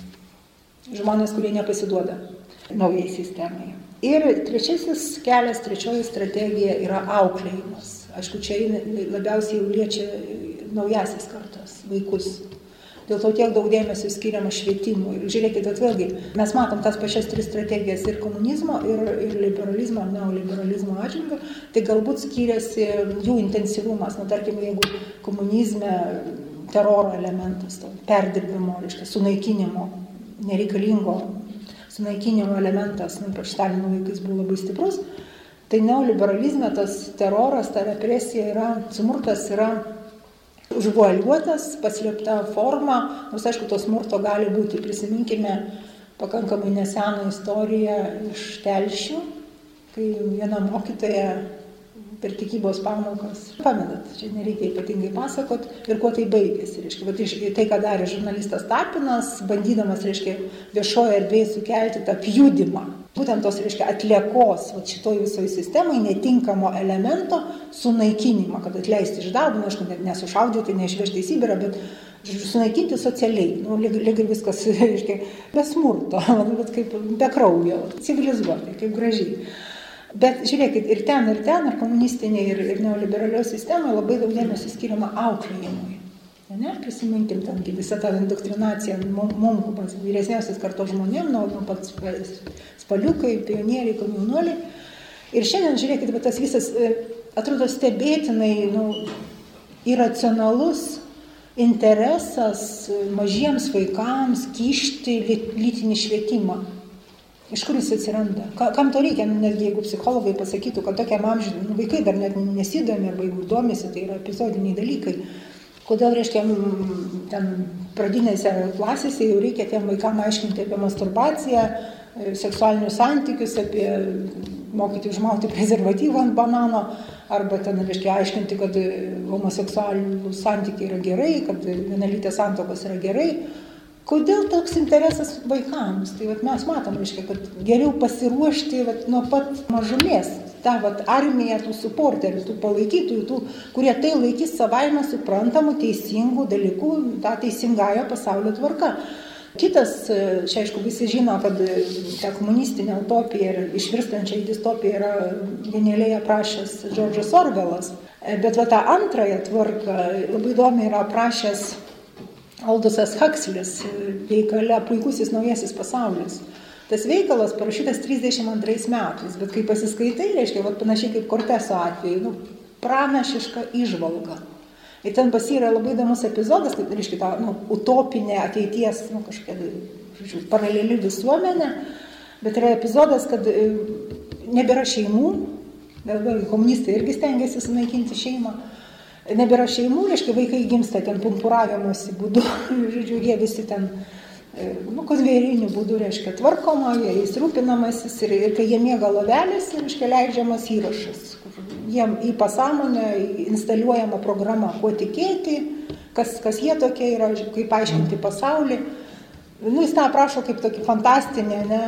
ne, žmonės, kurie nepasiduoda naujai sistemai. Ir trečiasis kelias, trečioji strategija yra auklėjimas. Aišku, čia labiausiai jau liečia naujasis kartas, vaikus. Dėl to tiek daug dėmesio skiriama švietimui. Ir žiūrėkit, bet vėlgi, mes matom tas pačias tris strategijas ir komunizmo, ir, ir liberalizmo, neoliberalizmo atžvilgiu, tai galbūt skiriasi jų intensyvumas. Na, tarkim, jeigu komunizme teroro elementas, to perdirbimo, reiškia, sunaikinimo, nereikalingo sunaikinimo elementas, na, ypač Stalino laikais buvo labai stiprus, tai neoliberalizme tas teroras, ta represija yra, smurtas yra užvualiuotas, paslėpta forma, nors aišku, to smurto gali būti, prisiminkime pakankamai neseną istoriją iš Telšių, kai viena mokytoja per tikybos pamokas, pamenat, čia nereikia ypatingai pasakot, ir kuo tai baigėsi, reiškia, bet tai, ką darė žurnalistas Tapinas, bandydamas, reiškia, viešoje erdvėje sukelti tą pjudimą, būtent tos, reiškia, atliekos, va, šitoj visoj sistemai netinkamo elemento sunaikinimą, kad atleisti iš darbo, aišku, nesušaudyti, neišvežti į Sibirą, bet sunaikinti socialiai, nu, lyg, lyg viskas, reiškia, be smurto, bet kaip be kraujo, civilizuotai, kaip gražiai. Bet žiūrėkit, ir ten, ir ten, ir komunistinė, ir, ir neoliberalios sistemoje labai daug dėmesio skiriama auklėjimui. Ne? Prisiminkim, ten visą tą indoktrinaciją mum, vyresniausias kartos žmonėm, nuo nu, pats spaliukai, pionieriai, komjaunuoliai. Ir šiandien, žiūrėkit, bet tas visas, atrodo, stebėtinai, nu, iracionalus interesas mažiems vaikams kišti lytinį švietimą. Iš kur jis atsiranda? Kam to reikia? Netgi jeigu psichologai pasakytų, kad tokiam amžiui, nu, vaikai dar net nesidomi arba jeigu domisi, tai yra epizodiniai dalykai. Kodėl, reiškia, ten pradinėse klasėse jau reikia tiem vaikam aiškinti apie masturbaciją, seksualinius santykius, apie mokyti užmauti prezervatyvą ant banano, arba ten, reiškia, aiškinti, kad homoseksualinių santykiai yra gerai, kad vienalytės santuokos yra gerai. Kodėl toks interesas vaikams? Tai vat, mes matom, reiškia, kad geriau pasiruošti vat, nuo pat mažumės tą vat, armiją tų suporterių, tų palaikytojų, tų, kurie tai laikys savaime suprantamų, teisingų dalykų, tą teisingąją pasaulio tvarką. Kitas, čia aišku, visi žino, kad ta komunistinė utopija ir išvirstančia į distopiją yra genialiai aprašęs Džordžas Orvelas. Bet va, tą antrąją tvarką labai įdomiai yra aprašęs Aldusas Huxleys veikale Puikusis naujasis pasaulis. Tas veikalas parašytas trisdešimt antrais metais, bet kai pasiskaitai, reiškia, vat, panašiai kaip Korteso atveju, nu, pranašiška įžvalga. Ir ten pas jį yra labai įdomus epizodas, tai reiškia, ta nu, utopinė ateities, nu, kažkokia, žodžiu, paraleli visuomenė, bet yra epizodas, kad e, nebėra šeimų, vėlgi komunistai irgi stengiasi sunaikinti šeimą. Nebėra šeimų, reiškia, vaikai gimsta ten pumpuravimosi būdu, žodžiu, jie visi ten, nu, konvejeriniu būdu, reiškia, tvarkoma, jais rūpinamasis ir, ir kai jie miega lovelėse, reiškia, leidžiamas įrašas, kur jiem į pasąmonę instaliuojama programa, kuo tikėti, kas, kas jie tokie yra, kaip aiškinti pasaulį. Nu, jis tą aprašo kaip tokį fantastinį, ne,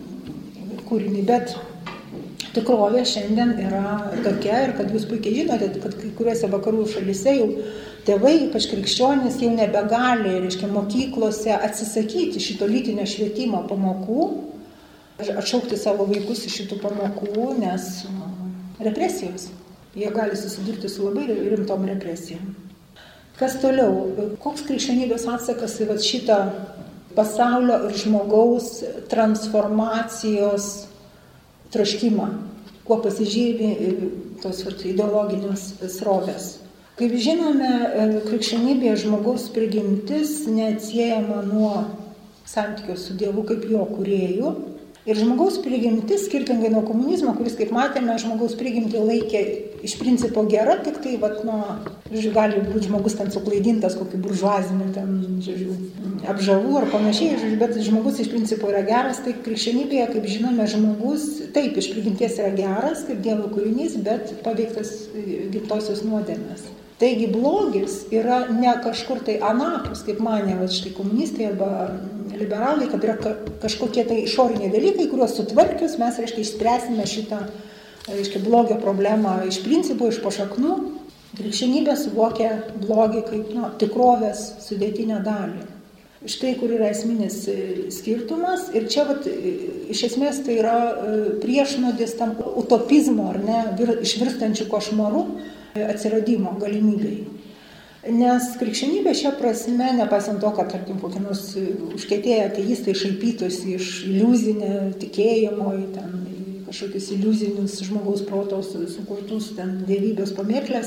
kūrinį, bet tikrovė šiandien yra tokia ir kad jūs puikiai žinote, kad kai kuriuose vakarų šalyse jau tėvai, ypač krikščionys, jau nebegali, reiškia, mokyklose atsisakyti šito lytinio švietimo pamokų, atšaukti savo vaikus iš šitų pamokų, nes nu, represijos. Jie gali susidurti su labai rimtom represijom. Kas toliau? Koks krikščionybės atsakas į šitą pasaulio ir žmogaus transformacijos troškimą, kuo pasižymi tos ideologinės srovės. Kaip žinome, krikščionybėje žmogaus prigimtis neatsiejama nuo santykio su Dievu kaip jo kūrėju. Ir žmogaus prigimtis, skirtingai nuo komunizmo, kuris, kaip matėme, žmogaus prigimtį laikė iš principo gera, tik tai, vat, nuo, žiūrėjau, gali būti žmogus ten suklaidintas, kokį buržuazinį, ten, žiūrėjau, apžavų ar panašiai, žiūrėjau, bet žmogus iš principo yra geras, tai krikščionybėje, kaip žinome, žmogus taip iš prigimties yra geras, kaip Dievo kūrinys, bet paveiktas gimtosios nuodėmės. Taigi blogis yra ne kažkur tai anapus, kaip manė, va, štai komunistai arba liberalai, kad yra kažkokie tai išoriniai dalykai, kuriuos sutvarkius mes, reiškia, išspręsime šitą, reiškia, blogio problemą iš principo, iš pašaknų. Krikščionybė suvokia blogį kaip nu, tikrovės sudėtinę dalį. Štai kur yra esminis skirtumas ir čia vat, iš esmės tai yra priešnodis tam utopizmo ar ne, išvirstančių košmarų atsiradimo galimybei. Nes krikščionybė šia prasme, nepaisant to, kad, tarkim, kokie nors užkietėję ateistai šaipytųsi iš iliuzinio tikėjimo, ten, kažkokius iliuzinius žmogaus protos sukurtus ten dievybės pamėklės,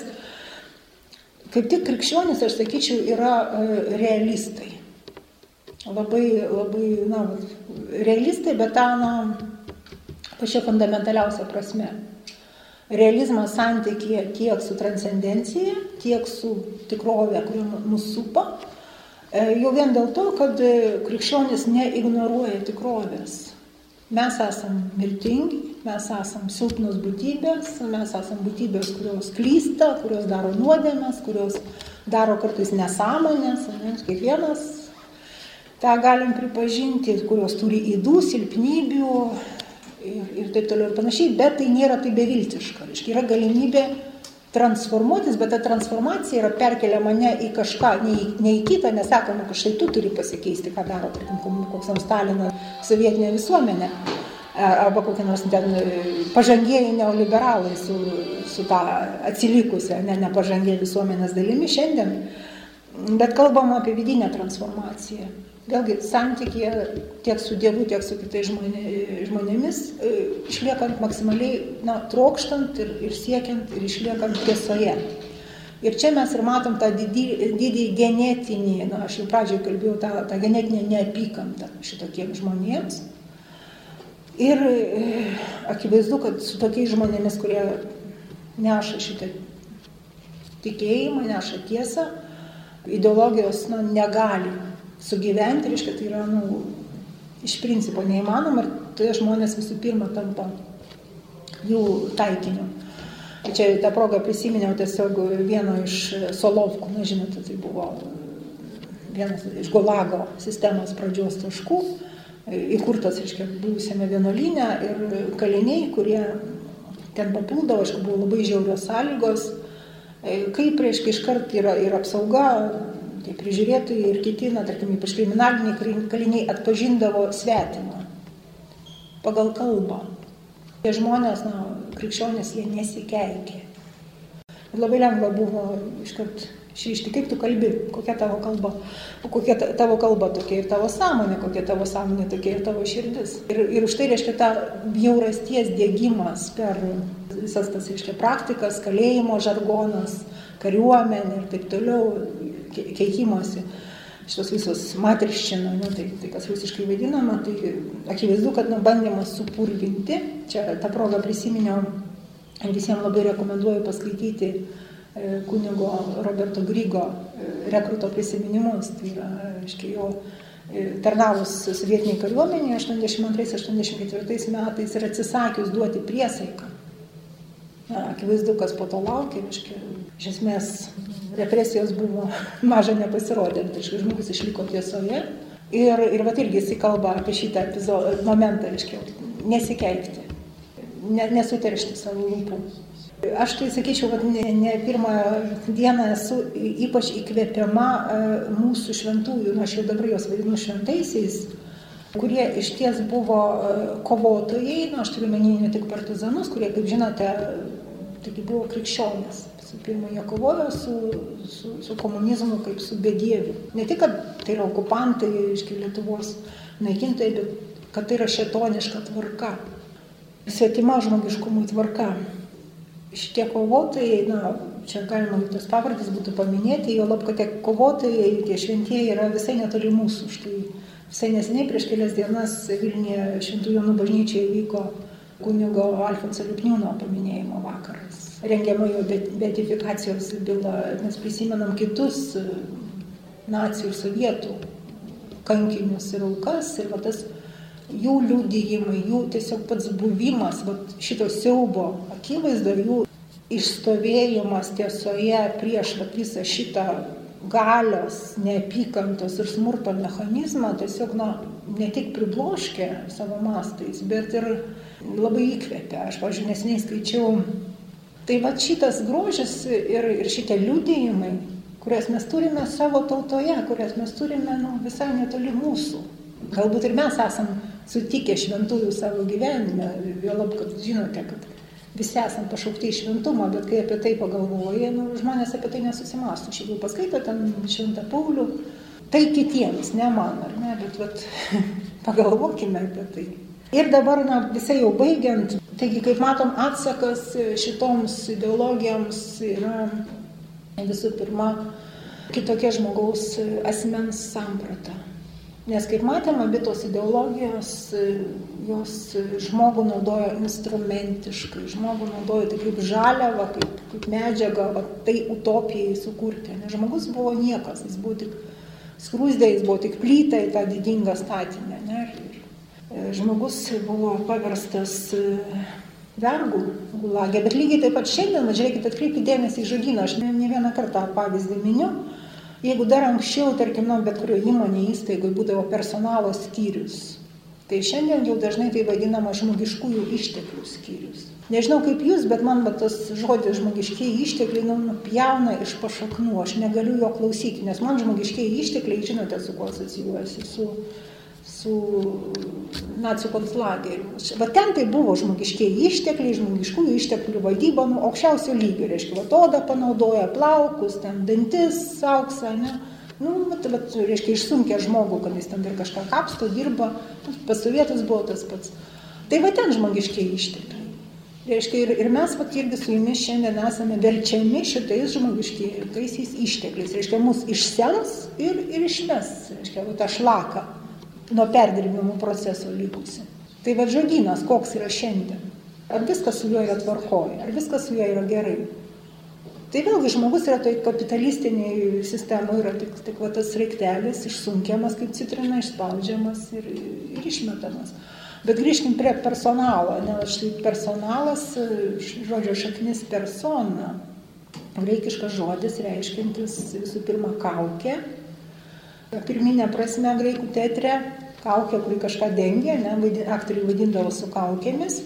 kaip tik krikščionys, aš sakyčiau, yra realistai. Labai, labai, na, realistai, bet tą, na, pačia fundamentaliausia prasme. Realizmas santykyje tiek su transcendencija, tiek su tikrovė, kuri mus supa, jau vien dėl to, kad krikščionis neignoruoja tikrovės. Mes esam mirtingi, mes esam silpnos būtybės, mes esam būtybės, kurios klysta, kurios daro nuodėmes, kurios daro kartais nesąmonės, ne, kiekvienas tą galim pripažinti, kurios turi ydų, silpnybių, Ir, ir taip toliau ir panašiai, bet tai nėra tai beviltiška. Reiškia, yra galimybė transformuotis, bet ta transformacija yra perkeliama ne į kažką, ne į, ne į kitą, nesakoma, kad štai tu turi pasikeisti, ką daro, tarkim, koks nors Stalinas, sovietinė visuomenė, arba kokie nors ten pažangieji neoliberalai su, su tą atsilikusią, ne, ne pažangieji visuomenės dalimi šiandien, bet kalbama apie vidinę transformaciją. Vėlgi, santykyje tiek su Dievu, tiek su kitais žmonėmis, išliekant maksimaliai, na, trokštant ir, ir siekiant ir išliekant tiesoje. Ir čia mes ir matom tą didį, didį genetinį, na, aš jau pradžioje kalbėjau, tą, tą genetinę neapykantą šitokiems žmonėms. Ir e, akivaizdu, kad su tokiais žmonėmis, kurie neša šitą tikėjimą, neša tiesą, ideologijos, na, negali sugyventi, reiškia, tai yra, nu, iš principo neįmanoma ir tai žmonės visų pirma tampa jų taikiniu. Čia tą progą prisiminiau tiesiog vieno iš Solovkų, na, žinote, tai buvo vienas iš Gulago sistemos pradžios taškų, įkurtas, reiškia, buvusiame vienuolyne ir kaliniai, kurie ten papildavo, aišku, buvo labai žiaurios sąlygos, kaip, reiškia, iškart yra ir apsauga, tai prižiūrėtojai ir kiti, na, tarkim, ypač kriminaliniai kaliniai atpažindavo svetimą pagal kalbą. Tie žmonės, na, krikščionys, jie nesikeikė. Ir labai lengva buvo iškart išrišti, kaip tu kalbi, kokia tavo kalba, kokia tavo kalba tokia ir tavo sąmonė, kokia tavo sąmonė tokia ir tavo širdis. Ir, ir už tai, reiškia, ta bjaurasties diegimas per visas tas, reiškia, praktikas, kalėjimo žargonas, kariuomenė ir taip toliau, keitimosi, šitos visos matriščino, ne, tai, tai kas rusiškai vadinama, tai akivaizdu, kad nu, bandymas supurvinti, čia tą progą prisiminiau ir visiems labai rekomenduoju paskaityti e, kunigo Roberto Grigo e, rekruto prisiminimus, tai yra, aiškiai, jo e, tarnavus sovietiniai kariuomenėje aštuoniasdešimt antrais aštuoniasdešimt ketvirtais metais ir atsisakius duoti priesaiką. Na, akivaizdu, kas po to laukia, aiškiai, iš esmės represijos buvo maža nepasirodė, tai žmogus išliko tiesoje. Ir, ir vat irgi jis kalba apie šitą epizodą, momentą, reiškia, nesikeikti, ne, nesuteršti savo lūpų. Aš tai sakyčiau, kad ne, ne pirmą dieną esu ypač įkvėpiama mūsų šventųjų, nu, aš jau dabar jos vadinu šventaisiais, kurie iš ties buvo kovotojai, nu, aš turiu menį ne tik partizanus, kurie, kaip žinote, taigi buvo krikščionys. Visų pirma, jie kovojo su, su, su komunizmu kaip su bedieviu. Ne tik, kad tai yra okupantai, iški Lietuvos naikintojai, bet kad tai yra šėtoniška tvarka. Svetima žmogiškumui tvarka. Šitie kovotojai, na, čia galima tas pavardės būtų paminėti, jo lab, kad tie kovotojai, tie šventieji yra visai netoli mūsų. Štai visai neseniai prieš kelias dienas Vilniuje Šventų Jonų bažnyčioje vyko kunigo Alfonso Liupniūno paminėjimo vakaras. Rengiama jo beatifikacijos byla, mes prisimenam kitus nacijų ir sovietų kankinius ir aukas, ir va, tas jų liudijimai, jų tiesiog pats buvimas, va, šito siaubo akivaizdo, jų išstovėjimas tiesoje prieš va, visą šitą galios, neapykantos ir smurto mechanizmą tiesiog, na, ne tik pribloškė savo mastais, bet ir labai įkvėpė. Aš, pavyzdžiui, neseniai skaičiau. Tai va šitas grožis ir, ir šitie liudijimai, kurias mes turime savo tautoje, kurias mes turime, nu, visai netoli mūsų. Galbūt ir mes esam sutikę šventųjų savo gyvenime, vėlab, kad žinote, kad visi esam pašaukti į šventumą, bet kai apie tai pagalvoja, nu, žmonės apie tai nesusimąsto. Šiaip jau paskaito ten Šventą Paulių, tai kitiems, ne man, ar ne, bet vat, pagalvokime apie tai. Ir dabar, na, visai jau baigiant, taigi, kaip matom, atsakas šitoms ideologijoms yra visų pirma kitokia žmogaus asmens samprata. Nes, kaip matėm, abi tos ideologijos, jos žmogų naudojo instrumentiškai, žmogų naudojo tai kaip žaliavą, kaip, kaip medžiagą, va, tai utopijai sukurti. Nes žmogus buvo niekas, jis buvo tik skruzdė, jis buvo tik plyta į tą didingą statinę. Ne? Žmogus buvo paverstas vergų gulagė, bet lygiai taip pat šiandien, žiūrėkit, atkreipkite dėmesį į žodyną, aš ne, ne vieną kartą pavyzdį miniu. Jeigu dar anksčiau, tarkim, nu, bet kurio įmonė įstaigoje būdavo personalo skyrius, tai šiandien jau dažnai tai vadinama žmogiškųjų išteklių skyrius. Nežinau kaip jūs, bet man va, tas žodis žmogiškieji ištekliai nu, nupjauna iš pašaknų, aš negaliu jo klausyti, nes man žmogiškieji ištekliai, žinote, su kuo asocijuojasi, su... su nacių konclageriu. Va ten tai buvo žmogiškieji ištekliai, žmogiškųjų išteklių valdyba, nu, aukščiausio lygio, reiškia, va, odą panaudoja, plaukus, ten dantis, auksą, ne? Nu, va, va, reiškia, išsunkia žmogų, kad jis ten dar kažką kapsto, dirba, pas sovietus buvo tas pats. Tai va ten žmogiškieji ištekliai. Reiškia, ir, ir mes va irgi su jumis šiandien esame verčiami šitais žmogiškiais ištekliais. Reiškia, mus išsems ir, ir išmes, reiškia, va, tą šlaką nuo perdirbimo proceso likusi. Tai va žodynas, koks yra šiandien. Ar viskas su juo yra tvarkoje, ar viskas su juo yra gerai. Tai vėlgi žmogus yra toj kapitalistiniai sistemai, yra tik, tik va, tas sraigtelis išsunkiamas kaip citrina, išspaudžiamas ir, ir išmetamas. Bet grįžkim prie personalo, nes štai personalas, žodžio šaknis persona, graikiškas žodis reiškiantis visų pirma kaukė. Pirminė prasme graikų teatre kaukė, kuri kažką dengia, ne, vaidin, aktoriai vaidindavo su kaukėmis,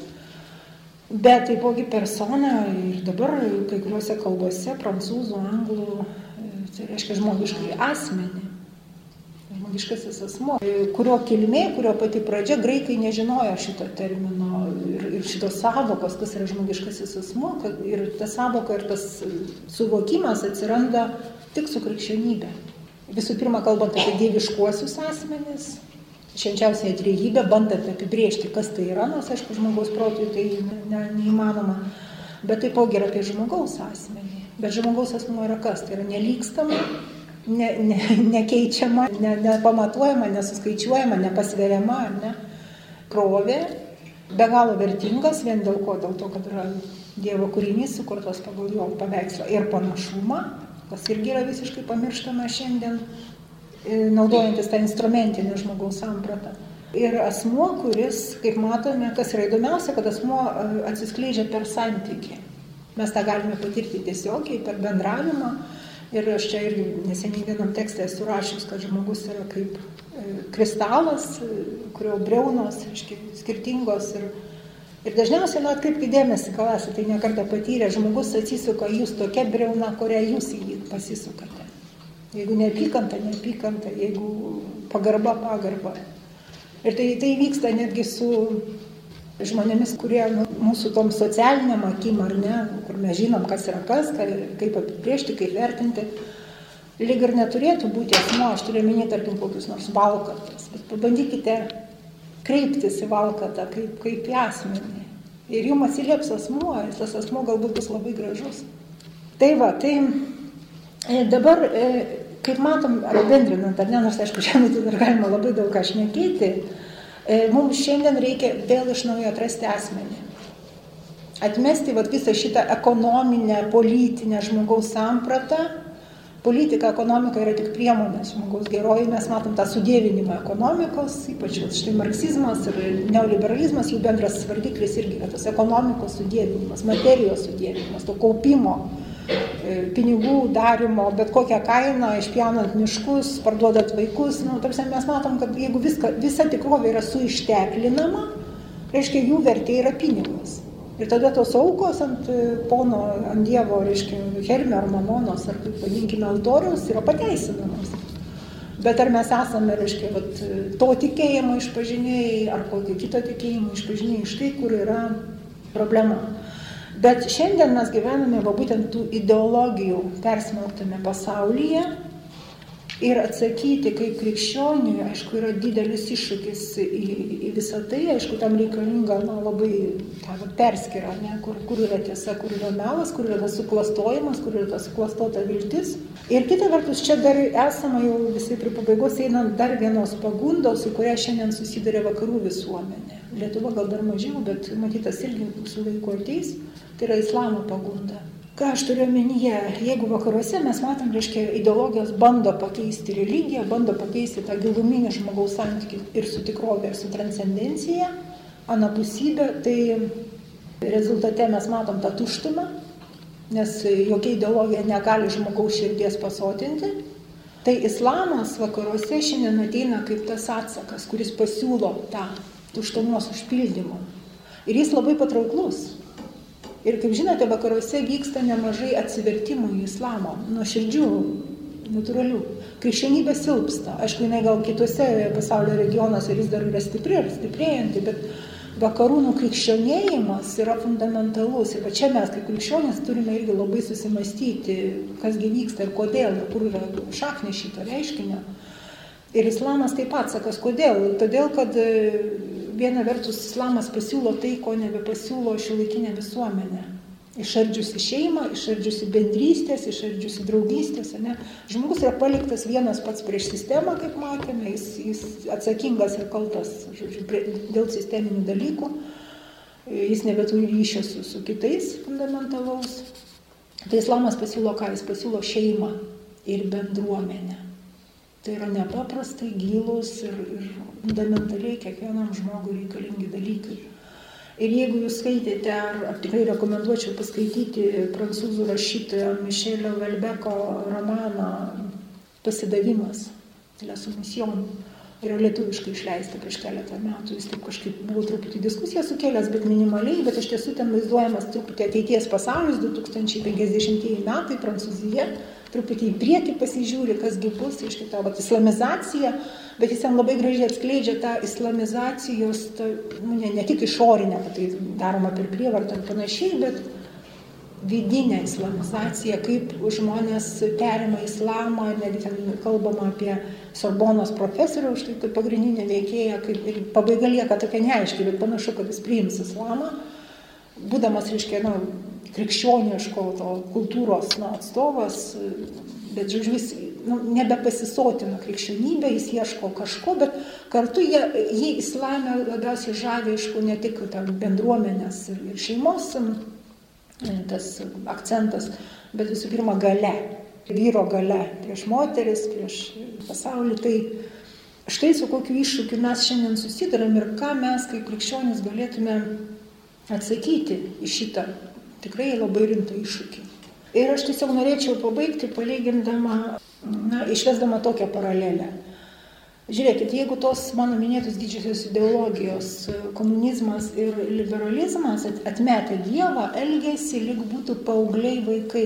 bet taipogi persona ir dabar kai kuriuose kalbose, prancūzų, anglų, tai reiškia žmogiškai asmenį, žmogiškasis asmuo, kurio kilmė, kurio pati pradžia, graikai nežinojo šito termino ir, ir šitos savokos, kas yra žmogiškasis asmuo, ir ta savoka ir tas suvokimas atsiranda tik su krikščionybė. Visų pirma, kalbant apie dieviškuosius asmenis, švenčiausiąją trejybę, bandant apibrėžti, kas tai yra, nors, aišku, žmogaus protui tai ne, neįmanoma, bet taipogi ir apie žmogaus asmenį. Bet žmogaus asmuo yra kas? Tai yra nelygstama, ne, ne, nekeičiama, ne, nepamatuojama, nesuskaičiuojama, nepasveriama, ne? Krovė, be galo vertingas, vien dėl ko, dėl to, kad yra Dievo kūrinys sukurtas pagal jo paveikslą ir panašumą, kas irgi yra visiškai pamirštama šiandien, naudojantis tą instrumentinį žmogaus sampratą. Ir asmuo, kuris, kaip matome, kas yra įdomiausia, kad asmuo atsiskleidžia per santykį. Mes tą galime patirti tiesiogiai, per bendravimą. Ir aš čia irgi neseniai vienam tekste esu rašius, kad žmogus yra kaip kristalas, kurio briaunos, reiškia, skirtingos. Ir, ir dažniausiai, nu, atkreipkite dėmesį, gal esate tai nekartą patyrę, žmogus atsisuka jūs tokia briauna, kurią jūs į jį pasisukate. Jeigu neapykanta, neapykanta, jeigu pagarba, pagarba. Ir tai, tai vyksta netgi su žmonėmis, kurie nu, mūsų tom socialiniam akim, ar ne, kur mes žinom, kas yra kas, kaip apibrėžti, kaip vertinti. Lyg ir neturėtų būti asmuo, aš turiu minėti, tarkim, kokius nors valkatas, bet pabandykite kreiptis į valkatą kaip, kaip į asmenį. Ir jums atsilieps asmuo, ir tas asmuo galbūt bus labai gražus. Tai va, tai dabar, kaip matom, apibendrinant, ar ne, nors aišku, šiandien dar galima labai daug ką šnekėti, mums šiandien reikia vėl iš naujo atrasti asmenį. Atmesti vat, visą šitą ekonominę, politinę žmogaus sampratą. Politika, ekonomika yra tik priemonės žmogaus gerovei. Mes matom tą sudievinimą ekonomikos, ypač štai marksizmas ir neoliberalizmas, jų bendras vardiklis irgi yra tas ekonomikos sudievinimas, materijos sudievinimas, to kaupimo, pinigų darimo, bet kokią kainą, išpjaunant miškus, parduodant vaikus. Nu, tarsi mes matom, kad jeigu viską, visa tikrovė yra suišteklinama, reiškia jų vertė yra pinigas. Ir tada tos aukos ant pono, ant Dievo, reiškia, Hermio ar Mamonos, ar kaip vadinkime, altoriaus, yra pateisinamos. Bet ar mes esame, reiškia, vat, to tikėjimo išpažinėjai, ar kokio kito tikėjimo išpažinėjai, štai kur yra problema. Bet šiandien mes gyvename va būtent tų ideologijų persmelktame pasaulyje ir atsakyti kaip krikščioniui, aišku, yra didelis iššūkis į, į visą tai, aišku, tam reikalinga na, labai ta, perskira, ne, kur, kur yra tiesa, kur yra melas, kur yra tas suklastojimas, kur yra tas suklastota viltis. Ir kita vertus, čia dar esama jau visai prie pabaigos einant dar vienos pagundos, su kuria šiandien susiduria vakarų visuomenė. Lietuva gal dar mažiau, bet matytas irgi su laiku ateis, tai yra islamo pagunda. Ką aš turiu omenyje, jeigu vakaruose mes matom, reiškia, ideologijos bando pakeisti religiją, bando pakeisti tą giluminį žmogaus santykį ir su tikrovė, ir su transcendencija, anapusybė, tai rezultate mes matom tą tuštumą, nes jokia ideologija negali žmogaus širdies pasotinti. Tai islamas vakaruose šiandien ateina kaip tas atsakas, kuris pasiūlo tą tuštumos užpildymą. Ir jis labai patrauklus. Ir kaip žinote, vakaruose vyksta nemažai atsivertimų į islamą, nuoširdžių, natūralių. Krikščionybė silpsta. Aišku, jinai gal kitose pasaulio regionuose vis dar yra stipri ir stiprėjanti, bet vakarų nukrikščionėjimas yra fundamentalus. Ir čia mes, kaip krikščionės, turime irgi labai susimastyti, kasgi vyksta ir kodėl, ir kur yra šaknė šito reiškinio. Ir islamas taip pat sakas, kodėl? Todėl, kad viena vertus islamas pasiūlo tai, ko nebepasiūlo šiuolaikinė visuomenė. Išardžiusi šeimą, išardžiusi bendrystės, išardžiusi draugystės. Ne? Žmogus yra paliktas vienas pats prieš sistemą, kaip matėme, jis, jis atsakingas ir kaltas žodžiu, dėl sisteminių dalykų. Jis nebeturi ryšio su, su kitais fundamentalaus. Tai islamas pasiūlo ką? Jis pasiūlo šeimą ir bendruomenę. Tai yra nepaprastai gilus ir, ir fundamentaliai kiekvienam žmogui reikalingi dalykai. Ir jeigu jūs skaitėte, ar, ar tikrai rekomenduočiau paskaityti prancūzų rašytojo Mišelio Velbeko romaną Pasidavimas, La Soumission, yra lietuviškai išleista prieš keletą metų. Jis taip kažkaip buvo truputį diskusiją sukėlęs, bet minimaliai, bet iš tiesų ten vaizduojamas truputį ateities pasaulis, du tūkstančiai penkiasdešimtieji metai, Prancūzija, truputį į priekį pasižiūri, kasgi bus, reiškia ta vat, islamizacija, bet jis ten labai gražiai atskleidžia tą islamizacijos, ta, nu, ne, ne tik išorinę, kad tai daroma per prievartą ir panašiai, bet vidinę islamizaciją, kaip žmonės perima islamą, netgi ten kalbama apie Sorbonos profesorių, štai kaip pagrindinė veikėja, kaip ir pabaiga lieka tokia neaiški, bet panašu, kad jis priims islamą, būdamas, reiškia, nu, krikščioniško to kultūros na, atstovas, bet, žodžiu, jis nu, nebepasisotina krikščionybę, jis ieško kažko, bet kartu jie, jį islame labiausiai žavi, aišku, ne tik bendruomenės ir, ir šeimos tas akcentas, bet visų pirma galia, vyro galia prieš moteris, prieš pasaulį. Tai štai su kokiu iššūkiu mes šiandien susidarėm ir ką mes kaip krikščionys galėtume atsakyti į šitą tikrai labai rimtą iššūkį. Ir aš tiesiog norėčiau pabaigti palygindama, na, išvesdama tokią paralelę. Žiūrėkit, jeigu tos mano minėtos didžiosios ideologijos, komunizmas ir liberalizmas atmetę Dievą, elgėsi lyg būtų paaugliai vaikai.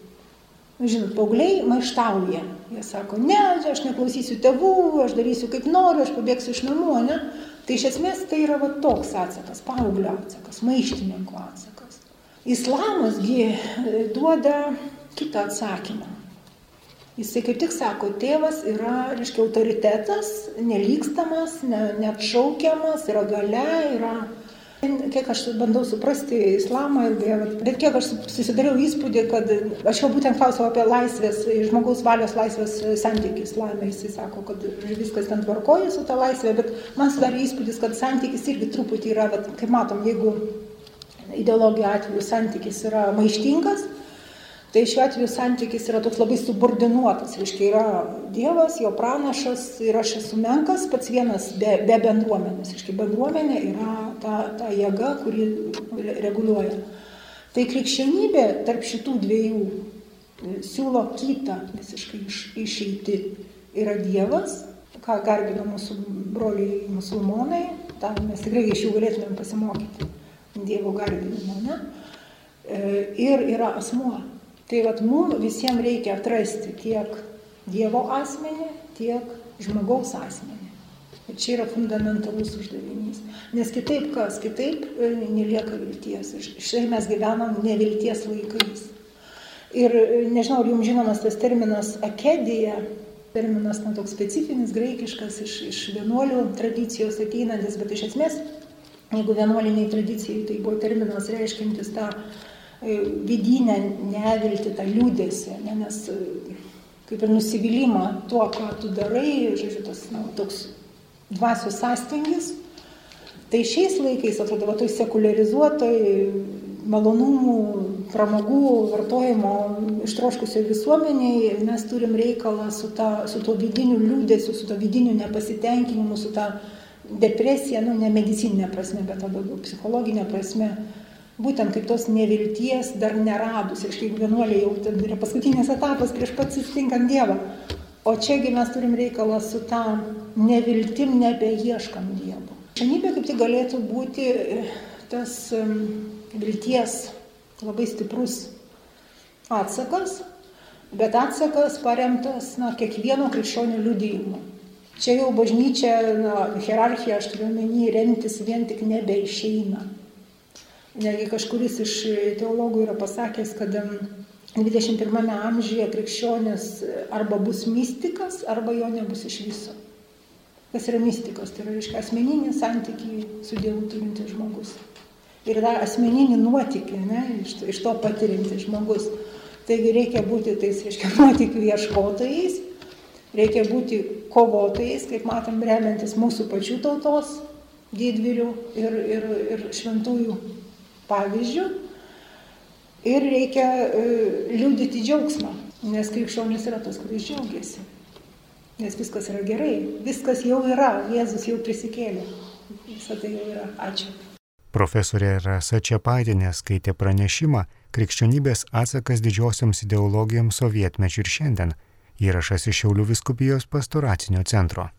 Žinot, paaugliai maištauja. Jie sako, ne, aš neklausysiu tėvų, aš darysiu kaip noriu, aš pabėgsiu iš namų, ne? Tai iš esmės tai yra va toks atsakas, paauglio atsakas, maištininko atsakas. Islamasgi duoda kitą atsakymą. Jisai kaip tik sako, tėvas yra, reiškia, autoritetas, nelygstamas, ne, neatšaukiamas, yra galia, yra... Kiek aš bandau suprasti islamą, bet kiek aš susidariau įspūdį, kad aš jau būtent klausiau apie laisvės, žmogaus valios laisvės santykį islame. Jisai sako, kad viskas ten tvarkoja su ta laisvė, bet man sudarė įspūdis, kad santykis irgi truputį yra, bet, kaip matom, jeigu ideologijų atveju santykis yra maištingas, tai šiuo atveju santykis yra toks labai subordinuotas, reiškia, yra Dievas, jo pranašas ir aš esu menkas, pats vienas be, be bendruomenės, reiškia, bendruomenė yra ta, ta jėga, kuri reguliuoja. Tai krikščionybė tarp šitų dviejų siūlo kitą visiškai iš, išeiti. Yra Dievas, ką garbina mūsų broliai musulmonai, tam mes tikrai iš jų galėtumėm pasimokyti Dievo garbinimo, ne? Ir yra asmuo. Tai vat mums visiems reikia atrasti tiek Dievo asmenį, tiek žmogaus asmenį. Ir čia yra fundamentalus uždavinys. Nes kitaip kas, kitaip nelieka vilties. Štai mes gyvenam nevilties laikais. Ir nežinau, ar jums žinomas tas terminas akedija, terminas na, toks specifinis, graikiškas, iš, iš vienuolių tradicijos ateinantis, bet iš esmės, jeigu vienuoliniai tradicijai, tai buvo terminas reiškintis tą vidinę neviltį, tą liūdėsį, ne, nes kaip ir nusivylimą tuo, ką tu darai, žodžiu, tas, na, toks dvasios sąstingis. Tai šiais laikais, atrodo, va, toj sekuliarizuotoj, malonumų, pramogų, vartojimo ištroškusio visuomeniai mes turim reikalą su, ta, su tuo vidiniu liūdėsiu, su tuo vidiniu nepasitenkinimu, su ta depresija, nu, ne medicininė prasme, bet daugiau psichologinė prasme, būtent kaip tos nevilties dar neradus. Ir štai vienuoliai jau ten yra paskutinis etapas prieš pats susitinkant Dievą. O čiagi mes turim reikalą su ta neviltim nebeieškam Dievo. Krikščionybė kaip tik galėtų būti tas um, vilties labai stiprus atsakas, bet atsakas paremtas na, kiekvieno krikščionio liudijimu. Čia jau bažnyčia, na, hierarchija, aš turiu omeny, remtis vien tik nebeišeina. Netgi kažkuris iš teologų yra pasakęs, kad dvidešimt pirmame amžiuje krikščionis arba bus mistikas, arba jo nebus iš viso. Kas yra mistikas? Tai yra, reiškia, asmeninį santykį su Dievu turintis žmogus. Ir dar asmeninį nuotykį, ne, iš, iš to patirintis žmogus. Taigi reikia būti tais, reiškia, nuotykių ieškotojais, reikia būti kovotojais, kaip matom, remiantis mūsų pačių tautos didvyrių ir, ir, ir šventųjų pavyzdžių. Ir reikia e, liudyti džiaugsmą, nes krikščionis yra tas, kuris džiaugiasi. Nes viskas yra gerai, viskas jau yra, Jėzus jau prisikėlė. Visą tai jau yra. Ačiū.
Profesorė Rasa Čepaitienė skaitė pranešimą Krikščionybės atsakas didžiosioms ideologijoms sovietmečiu ir šiandien. Įrašas iš Šiaulių vyskupijos pastoracinio centro.